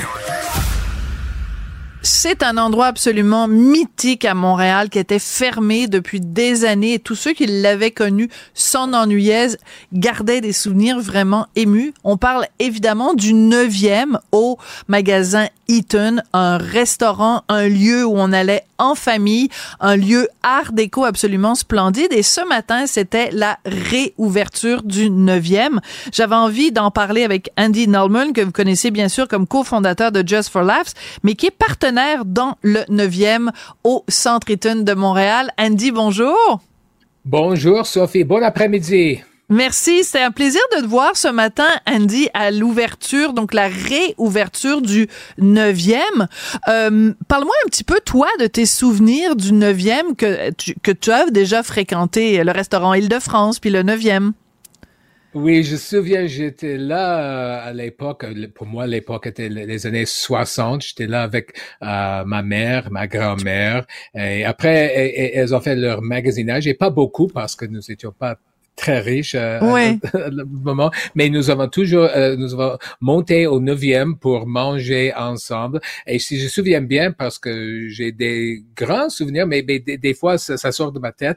C'est un endroit absolument mythique à Montréal qui était fermé depuis des années et tous ceux qui l'avaient connu s'en ennuyaient, gardaient des souvenirs vraiment émus. On parle évidemment du 9e au magasin Eaton, un restaurant, un lieu où on allait en famille, un lieu art déco absolument splendide. Et ce matin, c'était la réouverture du 9e. J'avais envie d'en parler avec Andy Nulman, que vous connaissez bien sûr comme cofondateur de Just for Laughs, mais qui est partenaire dans le 9e au Centre Eaton de Montréal. Andy, bonjour. Bonjour, Sophie. Bon après-midi. Merci. C'était un plaisir de te voir ce matin, Andy, à l'ouverture, donc la réouverture du 9e. Parle-moi un petit peu, toi, de tes souvenirs du 9e que tu as déjà fréquenté, le restaurant Île-de-France, puis le 9e. Oui, je me souviens, j'étais là à l'époque. Pour moi, l'époque était les années 60. J'étais là avec ma mère, ma grand-mère. Et après, elles ont fait leur magasinage. Et pas beaucoup parce que nous étions pas très riches à le moment, mais nous avons toujours monté au 9e pour manger ensemble. Et si je me souviens bien, parce que j'ai des grands souvenirs, mais des fois ça sort de ma tête.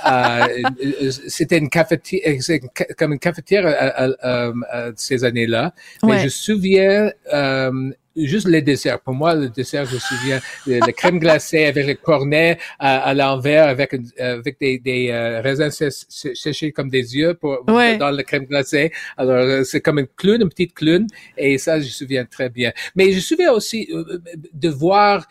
C'était une cafetière, comme une cafetière ces années-là. Mais je me souviens juste les desserts. Pour moi, le dessert, je me souviens, la crème glacée avec le cornet à l'envers, avec des raisins séchés comme des yeux dans la crème glacée. Alors, c'est comme une petite clown, et ça, je me souviens très bien. Mais je me souviens aussi de voir,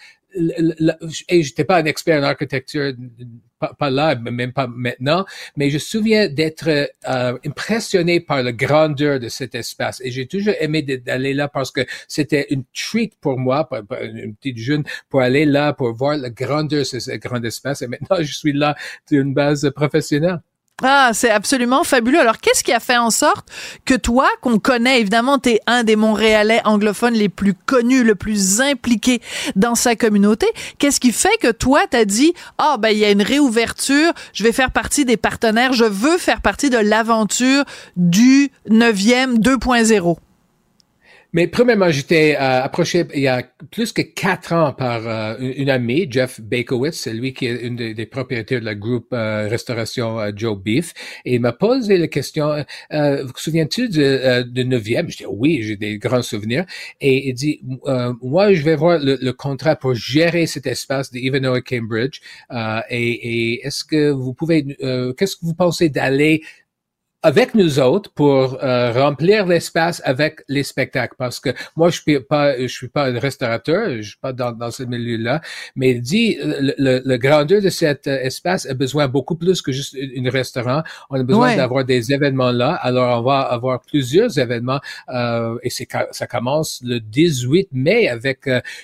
et j'étais pas un expert en architecture, pas là, même pas maintenant, mais je me souviens d'être impressionné par la grandeur de cet espace. Et j'ai toujours aimé d'aller là parce que c'était une treat pour moi, une petite jeune, pour aller là, pour voir la grandeur de ce grand espace. Et maintenant, je suis là d'une base professionnelle. Ah, c'est absolument fabuleux. Alors, qu'est-ce qui a fait en sorte que toi, qu'on connaît, évidemment, t'es un des Montréalais anglophones les plus connus, le plus impliqué dans sa communauté. Qu'est-ce qui fait que toi, t'as dit, il y a une réouverture, je vais faire partie des partenaires, je veux faire partie de l'aventure du 9e 2.0? Mais premièrement, j'étais approché il y a plus que 4 ans par une amie, Jeff Bakowitz, c'est lui qui est une des propriétaires de la groupe restauration Joe Beef, et il m'a posé la question, vous souviens-tu du 9e? Je dis oui, j'ai des grands souvenirs, et il dit, moi je vais voir le contrat pour gérer cet espace de Ivanhoe Cambridge, et est-ce que vous pouvez, qu'est-ce que vous pensez d'aller avec nous autres pour remplir l'espace avec les spectacles, parce que moi je suis pas un restaurateur, je suis pas dans ce milieu-là, mais il dit le grandeur de cet espace a besoin beaucoup plus que juste un restaurant. On a besoin d'avoir des événements là, alors on va avoir plusieurs événements et ça commence le 18 mai avec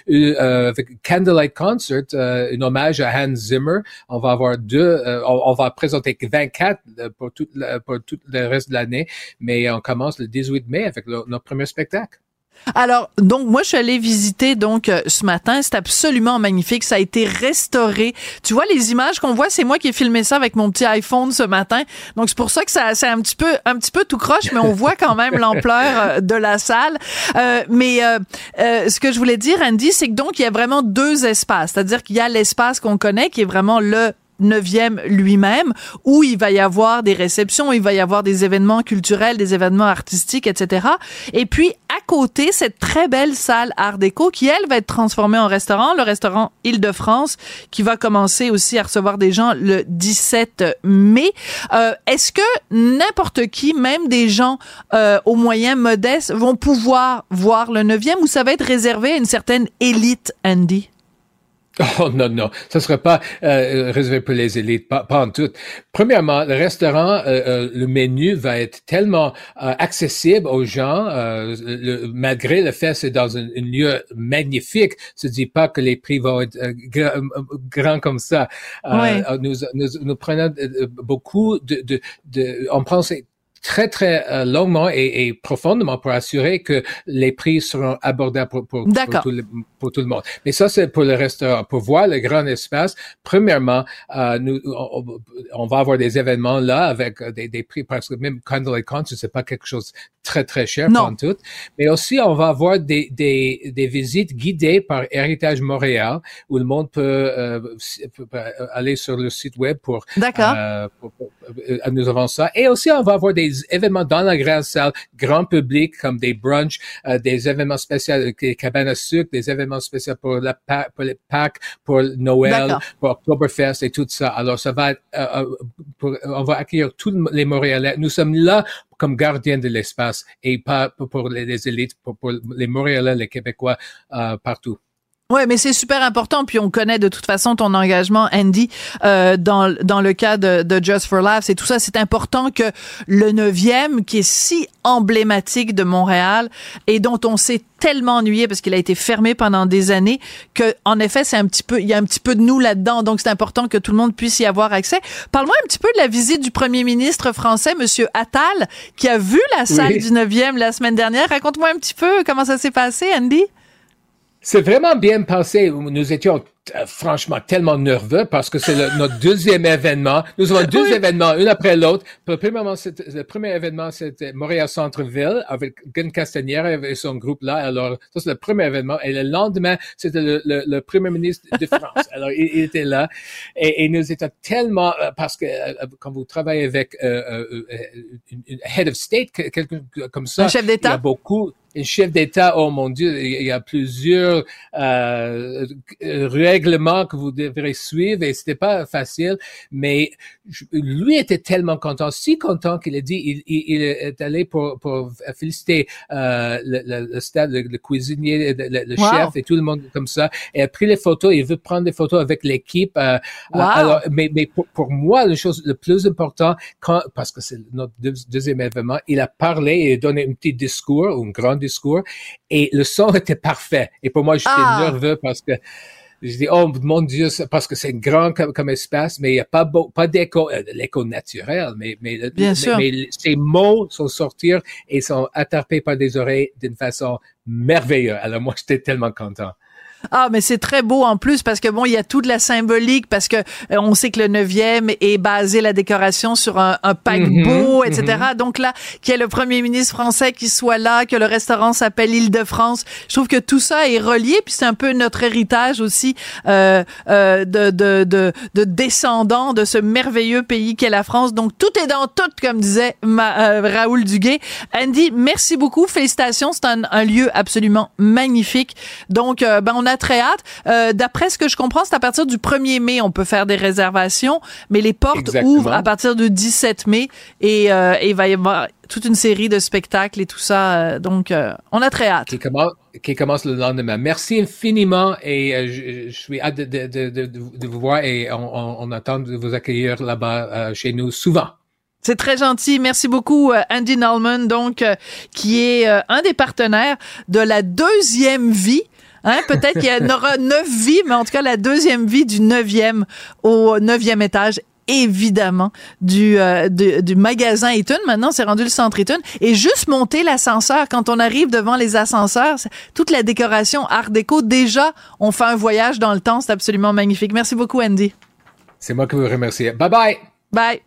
Candlelight Concert, un hommage à Hans Zimmer. On va avoir on va présenter 24 pour toute le reste de l'année, mais on commence le 18 mai avec notre premier spectacle. Alors, donc, moi, je suis allée visiter, ce matin. C'est absolument magnifique. Ça a été restauré. Tu vois, les images qu'on voit, c'est moi qui ai filmé ça avec mon petit iPhone ce matin. Donc, c'est pour ça que c'est un petit peu tout croche, mais on voit quand même l'ampleur de la salle. Mais ce que je voulais dire, Andy, c'est que donc, il y a vraiment 2 espaces. C'est-à-dire qu'il y a l'espace qu'on connaît, qui est vraiment le 9e lui-même, où il va y avoir des réceptions, il va y avoir des événements culturels, des événements artistiques, etc. Et puis, à côté, cette très belle salle Art déco qui, elle, va être transformée en restaurant, le restaurant Île-de-France, qui va commencer aussi à recevoir des gens le 17 mai. Est-ce que n'importe qui, même des gens aux moyens modestes, vont pouvoir voir le 9e ou ça va être réservé à une certaine élite, Andy? Oh non, ça serait pas réservé pour les élites, pas en tout. Premièrement, le restaurant, le menu va être tellement accessible aux gens, malgré le fait que c'est dans un lieu magnifique. Je dis pas que les prix vont être grands comme ça. Oui. Nous prenons beaucoup on pense très, très longuement et profondément pour assurer que les prix seront abordables pour tout le monde. Mais ça, c'est pour le restaurant. Pour voir le grand espace, premièrement, on va avoir des événements là avec des prix, parce que même Candle & Concert, c'est pas quelque chose de très, très cher pour tout. Mais aussi, on va avoir des visites guidées par Héritage Montréal, où le monde peut aller sur le site web pour nous avons ça. Et aussi, on va avoir des événements dans la grande salle, grand public, comme des brunchs, des événements spéciaux, des cabanes à sucre, des événements spéciaux pour les Pâques, pour Noël, pour Oktoberfest et tout ça. Alors, ça va être, on va accueillir tous les Montréalais. Nous sommes là comme gardiens de l'espace et pas pour les élites, pour les Montréalais, les Québécois, partout. Ouais, mais c'est super important. Puis on connaît de toute façon ton engagement, Andy, dans le cas de Just for Laughs et tout ça. C'est important que le 9e, qui est si emblématique de Montréal et dont on s'est tellement ennuyé parce qu'il a été fermé pendant des années, que en effet il y a un petit peu de nous là-dedans. Donc c'est important que tout le monde puisse y avoir accès. Parle-moi un petit peu de la visite du premier ministre français, Monsieur Attal, qui a vu la salle du 9e la semaine dernière. Raconte-moi un petit peu comment ça s'est passé, Andy. C'est vraiment bien passé. Nous étions franchement tellement nerveux parce que c'est notre deuxième événement. Nous avons deux événements, un après l'autre. Le premier événement, c'était Montréal Centre-Ville avec Guen Castanière et son groupe là. Alors, ça, c'est le premier événement. Et le lendemain, c'était le premier ministre de France. Alors, il était là. Et nous étions tellement, parce que quand vous travaillez avec une head of state, quelqu'un comme ça, un chef d'État. Il y a beaucoup. Un chef d'État, oh mon Dieu, il y a plusieurs règlements que vous devrez suivre et c'était pas facile, mais lui était tellement content, si content qu'il a dit, il est allé pour féliciter le staff, le cuisinier, le chef et tout le monde comme ça, et a pris les photos, il veut prendre des photos avec l'équipe. Alors, mais pour moi, la chose le plus important, parce que c'est notre deuxième événement, il a parlé et donné un petit discours, un grand discours, et le son était parfait. Et pour moi, j'étais nerveux parce que je dis, oh mon Dieu, parce que c'est grand comme espace, mais il n'y a pas d'écho, l'écho naturel, mais ces mots sont sortis et sont attrapés par des oreilles d'une façon merveilleuse. Alors moi, j'étais tellement content. Ah, mais c'est très beau en plus parce que bon, il y a toute la symbolique parce que on sait que le 9e est basé la décoration sur un paquebot, etc. Donc là, qu'il y ait le premier ministre français qui soit là, que le restaurant s'appelle Île-de-France, je trouve que tout ça est relié puis c'est un peu notre héritage aussi de descendants de ce merveilleux pays qu'est la France. Donc tout est dans tout, comme disait Raoul Duguay. Andy, merci beaucoup, félicitations, c'est un lieu absolument magnifique. Donc on a très hâte. D'après ce que je comprends, c'est à partir du 1er mai, on peut faire des réservations, mais les portes ouvrent à partir du 17 mai et il va y avoir toute une série de spectacles et tout ça. Donc, on a très hâte. Qui commence le lendemain. Merci infiniment et je suis hâte de vous voir et on attend de vous accueillir là-bas chez nous souvent. C'est très gentil. Merci beaucoup, Andy Nalman, donc, qui est un des partenaires de la deuxième vie. Hein, peut-être qu'il y en aura 9 vies, mais en tout cas, la deuxième vie du 9e au 9e étage, évidemment, du magasin Eaton. Maintenant, c'est rendu le centre Eaton. Et juste monter l'ascenseur, quand on arrive devant les ascenseurs, toute la décoration art déco, déjà, on fait un voyage dans le temps. C'est absolument magnifique. Merci beaucoup, Andy. C'est moi qui vous remercie. Bye bye. Bye.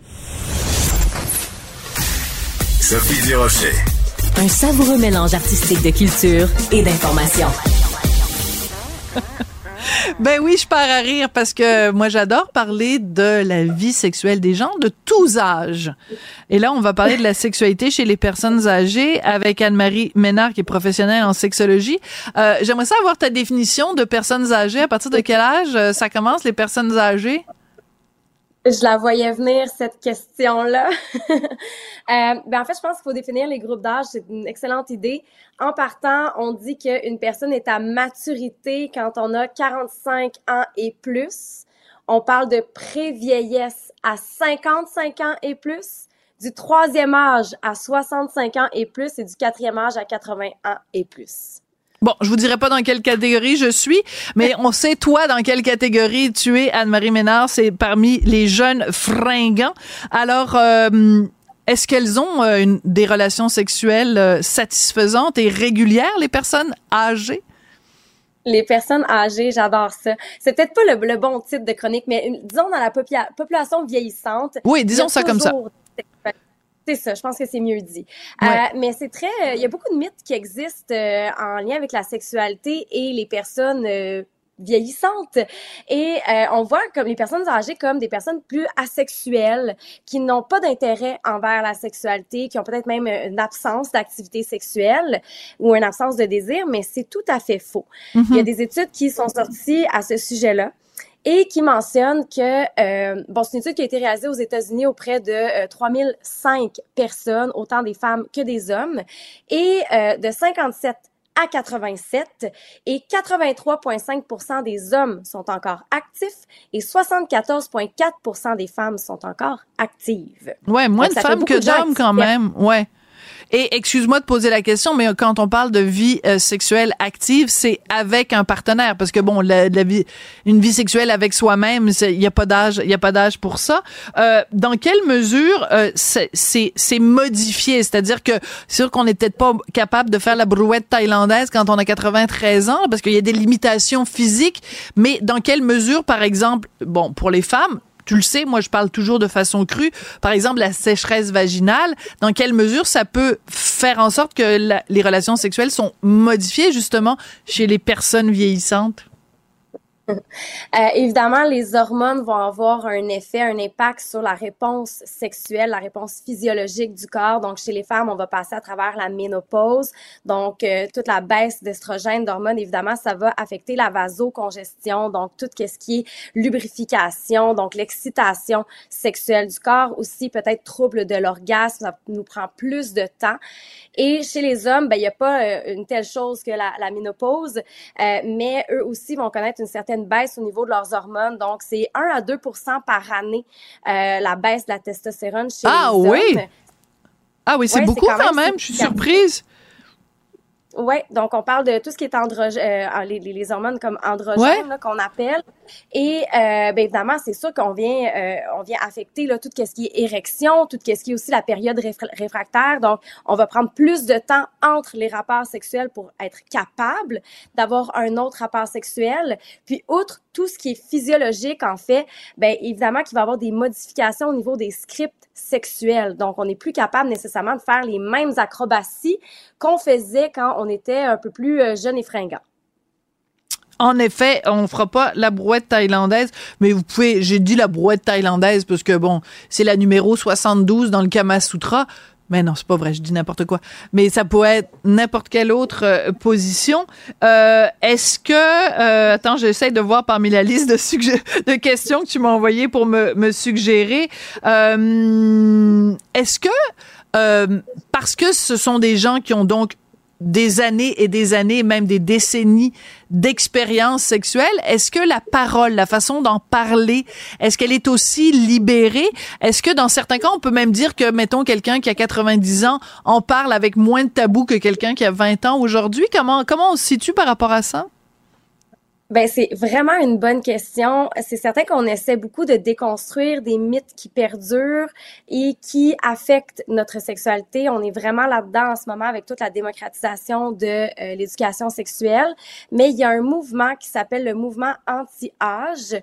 Sophie Durocher. Un savoureux mélange artistique de culture et d'information. Ben oui, je pars à rire parce que moi, j'adore parler de la vie sexuelle des gens de tous âges. Et là, on va parler de la sexualité chez les personnes âgées avec Anne-Marie Ménard, qui est professionnelle en sexologie. J'aimerais savoir ta définition de personnes âgées. À partir de quel âge ça commence, les personnes âgées? Je la voyais venir, cette question-là. En fait, je pense qu'il faut définir les groupes d'âge. C'est une excellente idée. En partant, on dit qu'une personne est à maturité quand on a 45 ans et plus. On parle de pré-vieillesse à 55 ans et plus, du 3e âge à 65 ans et plus et du 4e âge à 80 ans et plus. Bon, je vous dirai pas dans quelle catégorie je suis, mais on sait, toi, dans quelle catégorie tu es, Anne-Marie Ménard, c'est parmi les jeunes fringants. Alors, est-ce qu'elles ont des relations sexuelles satisfaisantes et régulières, les personnes âgées? Les personnes âgées, j'adore ça. C'est peut-être pas le bon titre de chronique, mais disons dans la population vieillissante. Oui, disons ça comme ça. C'est ça, je pense que c'est mieux dit. Ouais. Mais c'est il y a beaucoup de mythes qui existent en lien avec la sexualité et les personnes vieillissantes. Et on voit comme les personnes âgées comme des personnes plus asexuelles, qui n'ont pas d'intérêt envers la sexualité, qui ont peut-être même une absence d'activité sexuelle ou une absence de désir, mais c'est tout à fait faux. Mm-hmm. Il y a des études qui sont sorties à ce sujet-là et qui mentionne que, c'est une étude qui a été réalisée aux États-Unis auprès de 3005 personnes, autant des femmes que des hommes, et de 57 à 87, et 83,5% des hommes sont encore actifs et 74,4% des femmes sont encore actives. Ouais, moins de femmes que d'hommes quand même, ouais. Et excuse-moi de poser la question, mais quand on parle de vie sexuelle active, c'est avec un partenaire, parce que bon, une vie sexuelle avec soi-même, il y a pas d'âge pour ça. Dans quelle mesure c'est modifié, c'est-à-dire que c'est sûr qu'on n'est peut-être pas capable de faire la brouette thaïlandaise quand on a 93 ans, parce qu'il y a des limitations physiques, mais dans quelle mesure, par exemple, bon, pour les femmes, tu le sais, moi je parle toujours de façon crue. Par exemple, la sécheresse vaginale, dans quelle mesure ça peut faire en sorte que les relations sexuelles sont modifiées justement chez les personnes vieillissantes? Évidemment, les hormones vont avoir un impact sur la réponse sexuelle, la réponse physiologique du corps. Donc, chez les femmes, on va passer à travers la ménopause. Donc, toute la baisse d'estrogène, d'hormones, évidemment, ça va affecter la vasocongestion. Donc, tout ce qui est lubrification, donc l'excitation sexuelle du corps. Aussi, peut-être trouble de l'orgasme, ça nous prend plus de temps. Et chez les hommes, il n'y a pas une telle chose que la ménopause, mais eux aussi vont connaître une certaine baisse au niveau de leurs hormones. Donc, c'est 1 à 2% par année la baisse de la testostérone chez les hommes. Ah oui, c'est beaucoup quand même. Je suis surprise. Oui, donc on parle de tout ce qui est les hormones comme androgènes là, qu'on appelle. Et évidemment, c'est sûr qu'on vient affecter là, tout ce qui est érection, tout ce qui est aussi la période réfractaire. Donc, on va prendre plus de temps entre les rapports sexuels pour être capable d'avoir un autre rapport sexuel. Puis, outre tout ce qui est physiologique, en fait, évidemment qu'il va y avoir des modifications au niveau des scripts sexuels. Donc, on n'est plus capable nécessairement de faire les mêmes acrobaties qu'on faisait quand on était un peu plus jeune et fringant. En effet, on fera pas la brouette thaïlandaise, mais vous pouvez, j'ai dit la brouette thaïlandaise parce que bon, c'est la numéro 72 dans le Kama Sutra. Mais non, c'est pas vrai, je dis n'importe quoi. Mais ça pourrait être n'importe quelle autre position. Est-ce que... attends, j'essaie de voir parmi la liste de questions que tu m'as envoyées pour me suggérer. Est-ce que... parce que ce sont des gens qui ont donc des années et des années, même des décennies d'expérience sexuelle, est-ce que la parole, la façon d'en parler, est-ce qu'elle est aussi libérée? Est-ce que dans certains cas, on peut même dire que, mettons, quelqu'un qui a 90 ans en parle avec moins de tabou que quelqu'un qui a 20 ans aujourd'hui? Comment on se situe par rapport à ça? C'est vraiment une bonne question. C'est certain qu'on essaie beaucoup de déconstruire des mythes qui perdurent et qui affectent notre sexualité. On est vraiment là-dedans en ce moment avec toute la démocratisation de l'éducation sexuelle. Mais il y a un mouvement qui s'appelle le mouvement anti-âge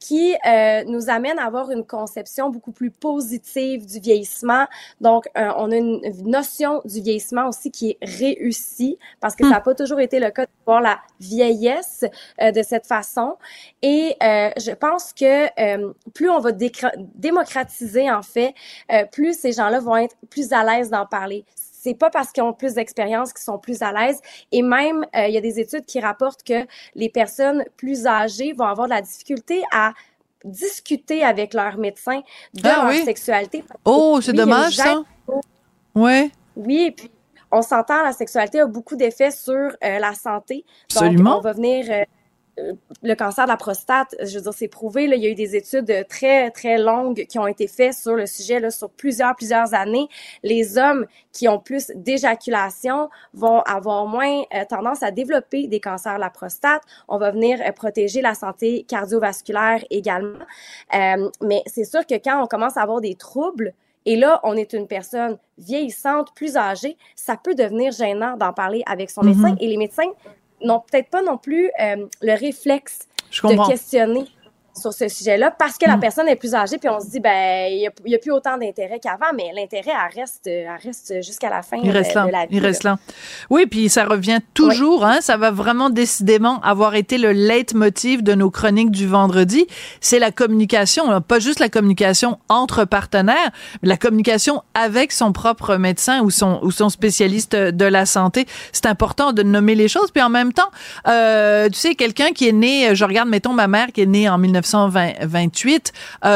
qui nous amène à avoir une conception beaucoup plus positive du vieillissement. Donc, on a une notion du vieillissement aussi qui est réussie, parce que ça n'a pas toujours été le cas de voir la vieillesse de cette façon. Et je pense que plus on va démocratiser, en fait, plus ces gens-là vont être plus à l'aise d'en parler. C'est pas parce qu'ils ont plus d'expérience qu'ils sont plus à l'aise. Et même, il y a des études qui rapportent que les personnes plus âgées vont avoir de la difficulté à discuter avec leur médecin de leur sexualité. Oh, c'est dommage, ça. Ouais. Oui, et puis on s'entend, la sexualité a beaucoup d'effets sur la santé. Absolument. Donc, on va venir... le cancer de la prostate, je veux dire, c'est prouvé. Là, il y a eu des études très, très longues qui ont été faites sur le sujet là, sur plusieurs années. Les hommes qui ont plus d'éjaculation vont avoir moins tendance à développer des cancers de la prostate. On va venir protéger la santé cardiovasculaire également. Mais c'est sûr que quand on commence à avoir des troubles, et là, on est une personne vieillissante, plus âgée, ça peut devenir gênant d'en parler avec son médecin. Et les médecins n'ont peut-être pas non plus le réflexe de questionner sur ce sujet-là parce que la personne est plus âgée puis on se dit il y a plus autant d'intérêt qu'avant, mais l'intérêt elle reste jusqu'à la fin de la vie. Il reste là. Oui, puis ça revient toujours, hein, ça va vraiment décidément avoir été le leitmotiv de nos chroniques du vendredi, c'est la communication, pas juste la communication entre partenaires, mais la communication avec son propre médecin ou son spécialiste de la santé. C'est important de nommer les choses, puis en même temps, tu sais, quelqu'un qui est né, je regarde, mettons ma mère qui est née en 1928,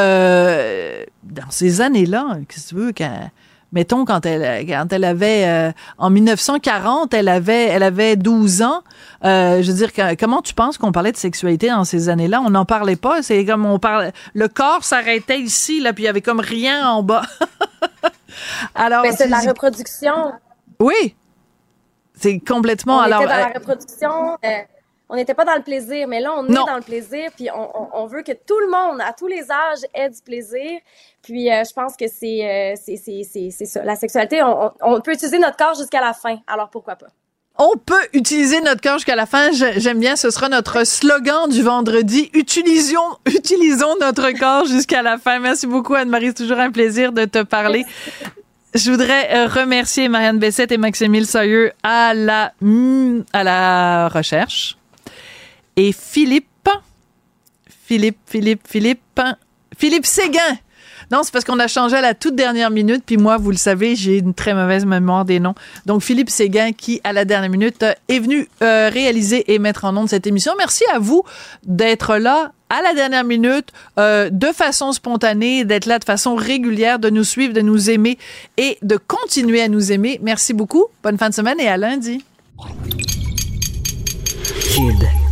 dans ces années-là, qu'est-ce que tu veux, mettons quand elle avait en 1940, elle avait 12 ans. Je veux dire, comment tu penses qu'on parlait de sexualité dans ces années-là? On n'en parlait pas. C'est comme on parle. Le corps s'arrêtait ici, là, puis il y avait comme rien en bas. Alors, mais c'est de la reproduction. Oui, c'est complètement. On était dans la reproduction. On n'était pas dans le plaisir, mais là, on est dans le plaisir, puis on veut que tout le monde, à tous les âges, ait du plaisir. Puis je pense que c'est ça. La sexualité, on peut utiliser notre corps jusqu'à la fin, alors pourquoi pas? On peut utiliser notre corps jusqu'à la fin. J'aime bien, ce sera notre slogan du vendredi. Utilisons notre corps jusqu'à la fin. Merci beaucoup, Anne-Marie. C'est toujours un plaisir de te parler. Je voudrais remercier Marianne Bessette et Maximile Soyeux à la recherche. Et Philippe Séguin. Non, c'est parce qu'on a changé à la toute dernière minute, puis moi, vous le savez, j'ai une très mauvaise mémoire des noms. Donc, Philippe Séguin, qui, à la dernière minute, est venu réaliser et mettre en onde cette émission. Merci à vous d'être là à la dernière minute, de façon spontanée, d'être là de façon régulière, de nous suivre, de nous aimer et de continuer à nous aimer. Merci beaucoup. Bonne fin de semaine et à lundi. Kid.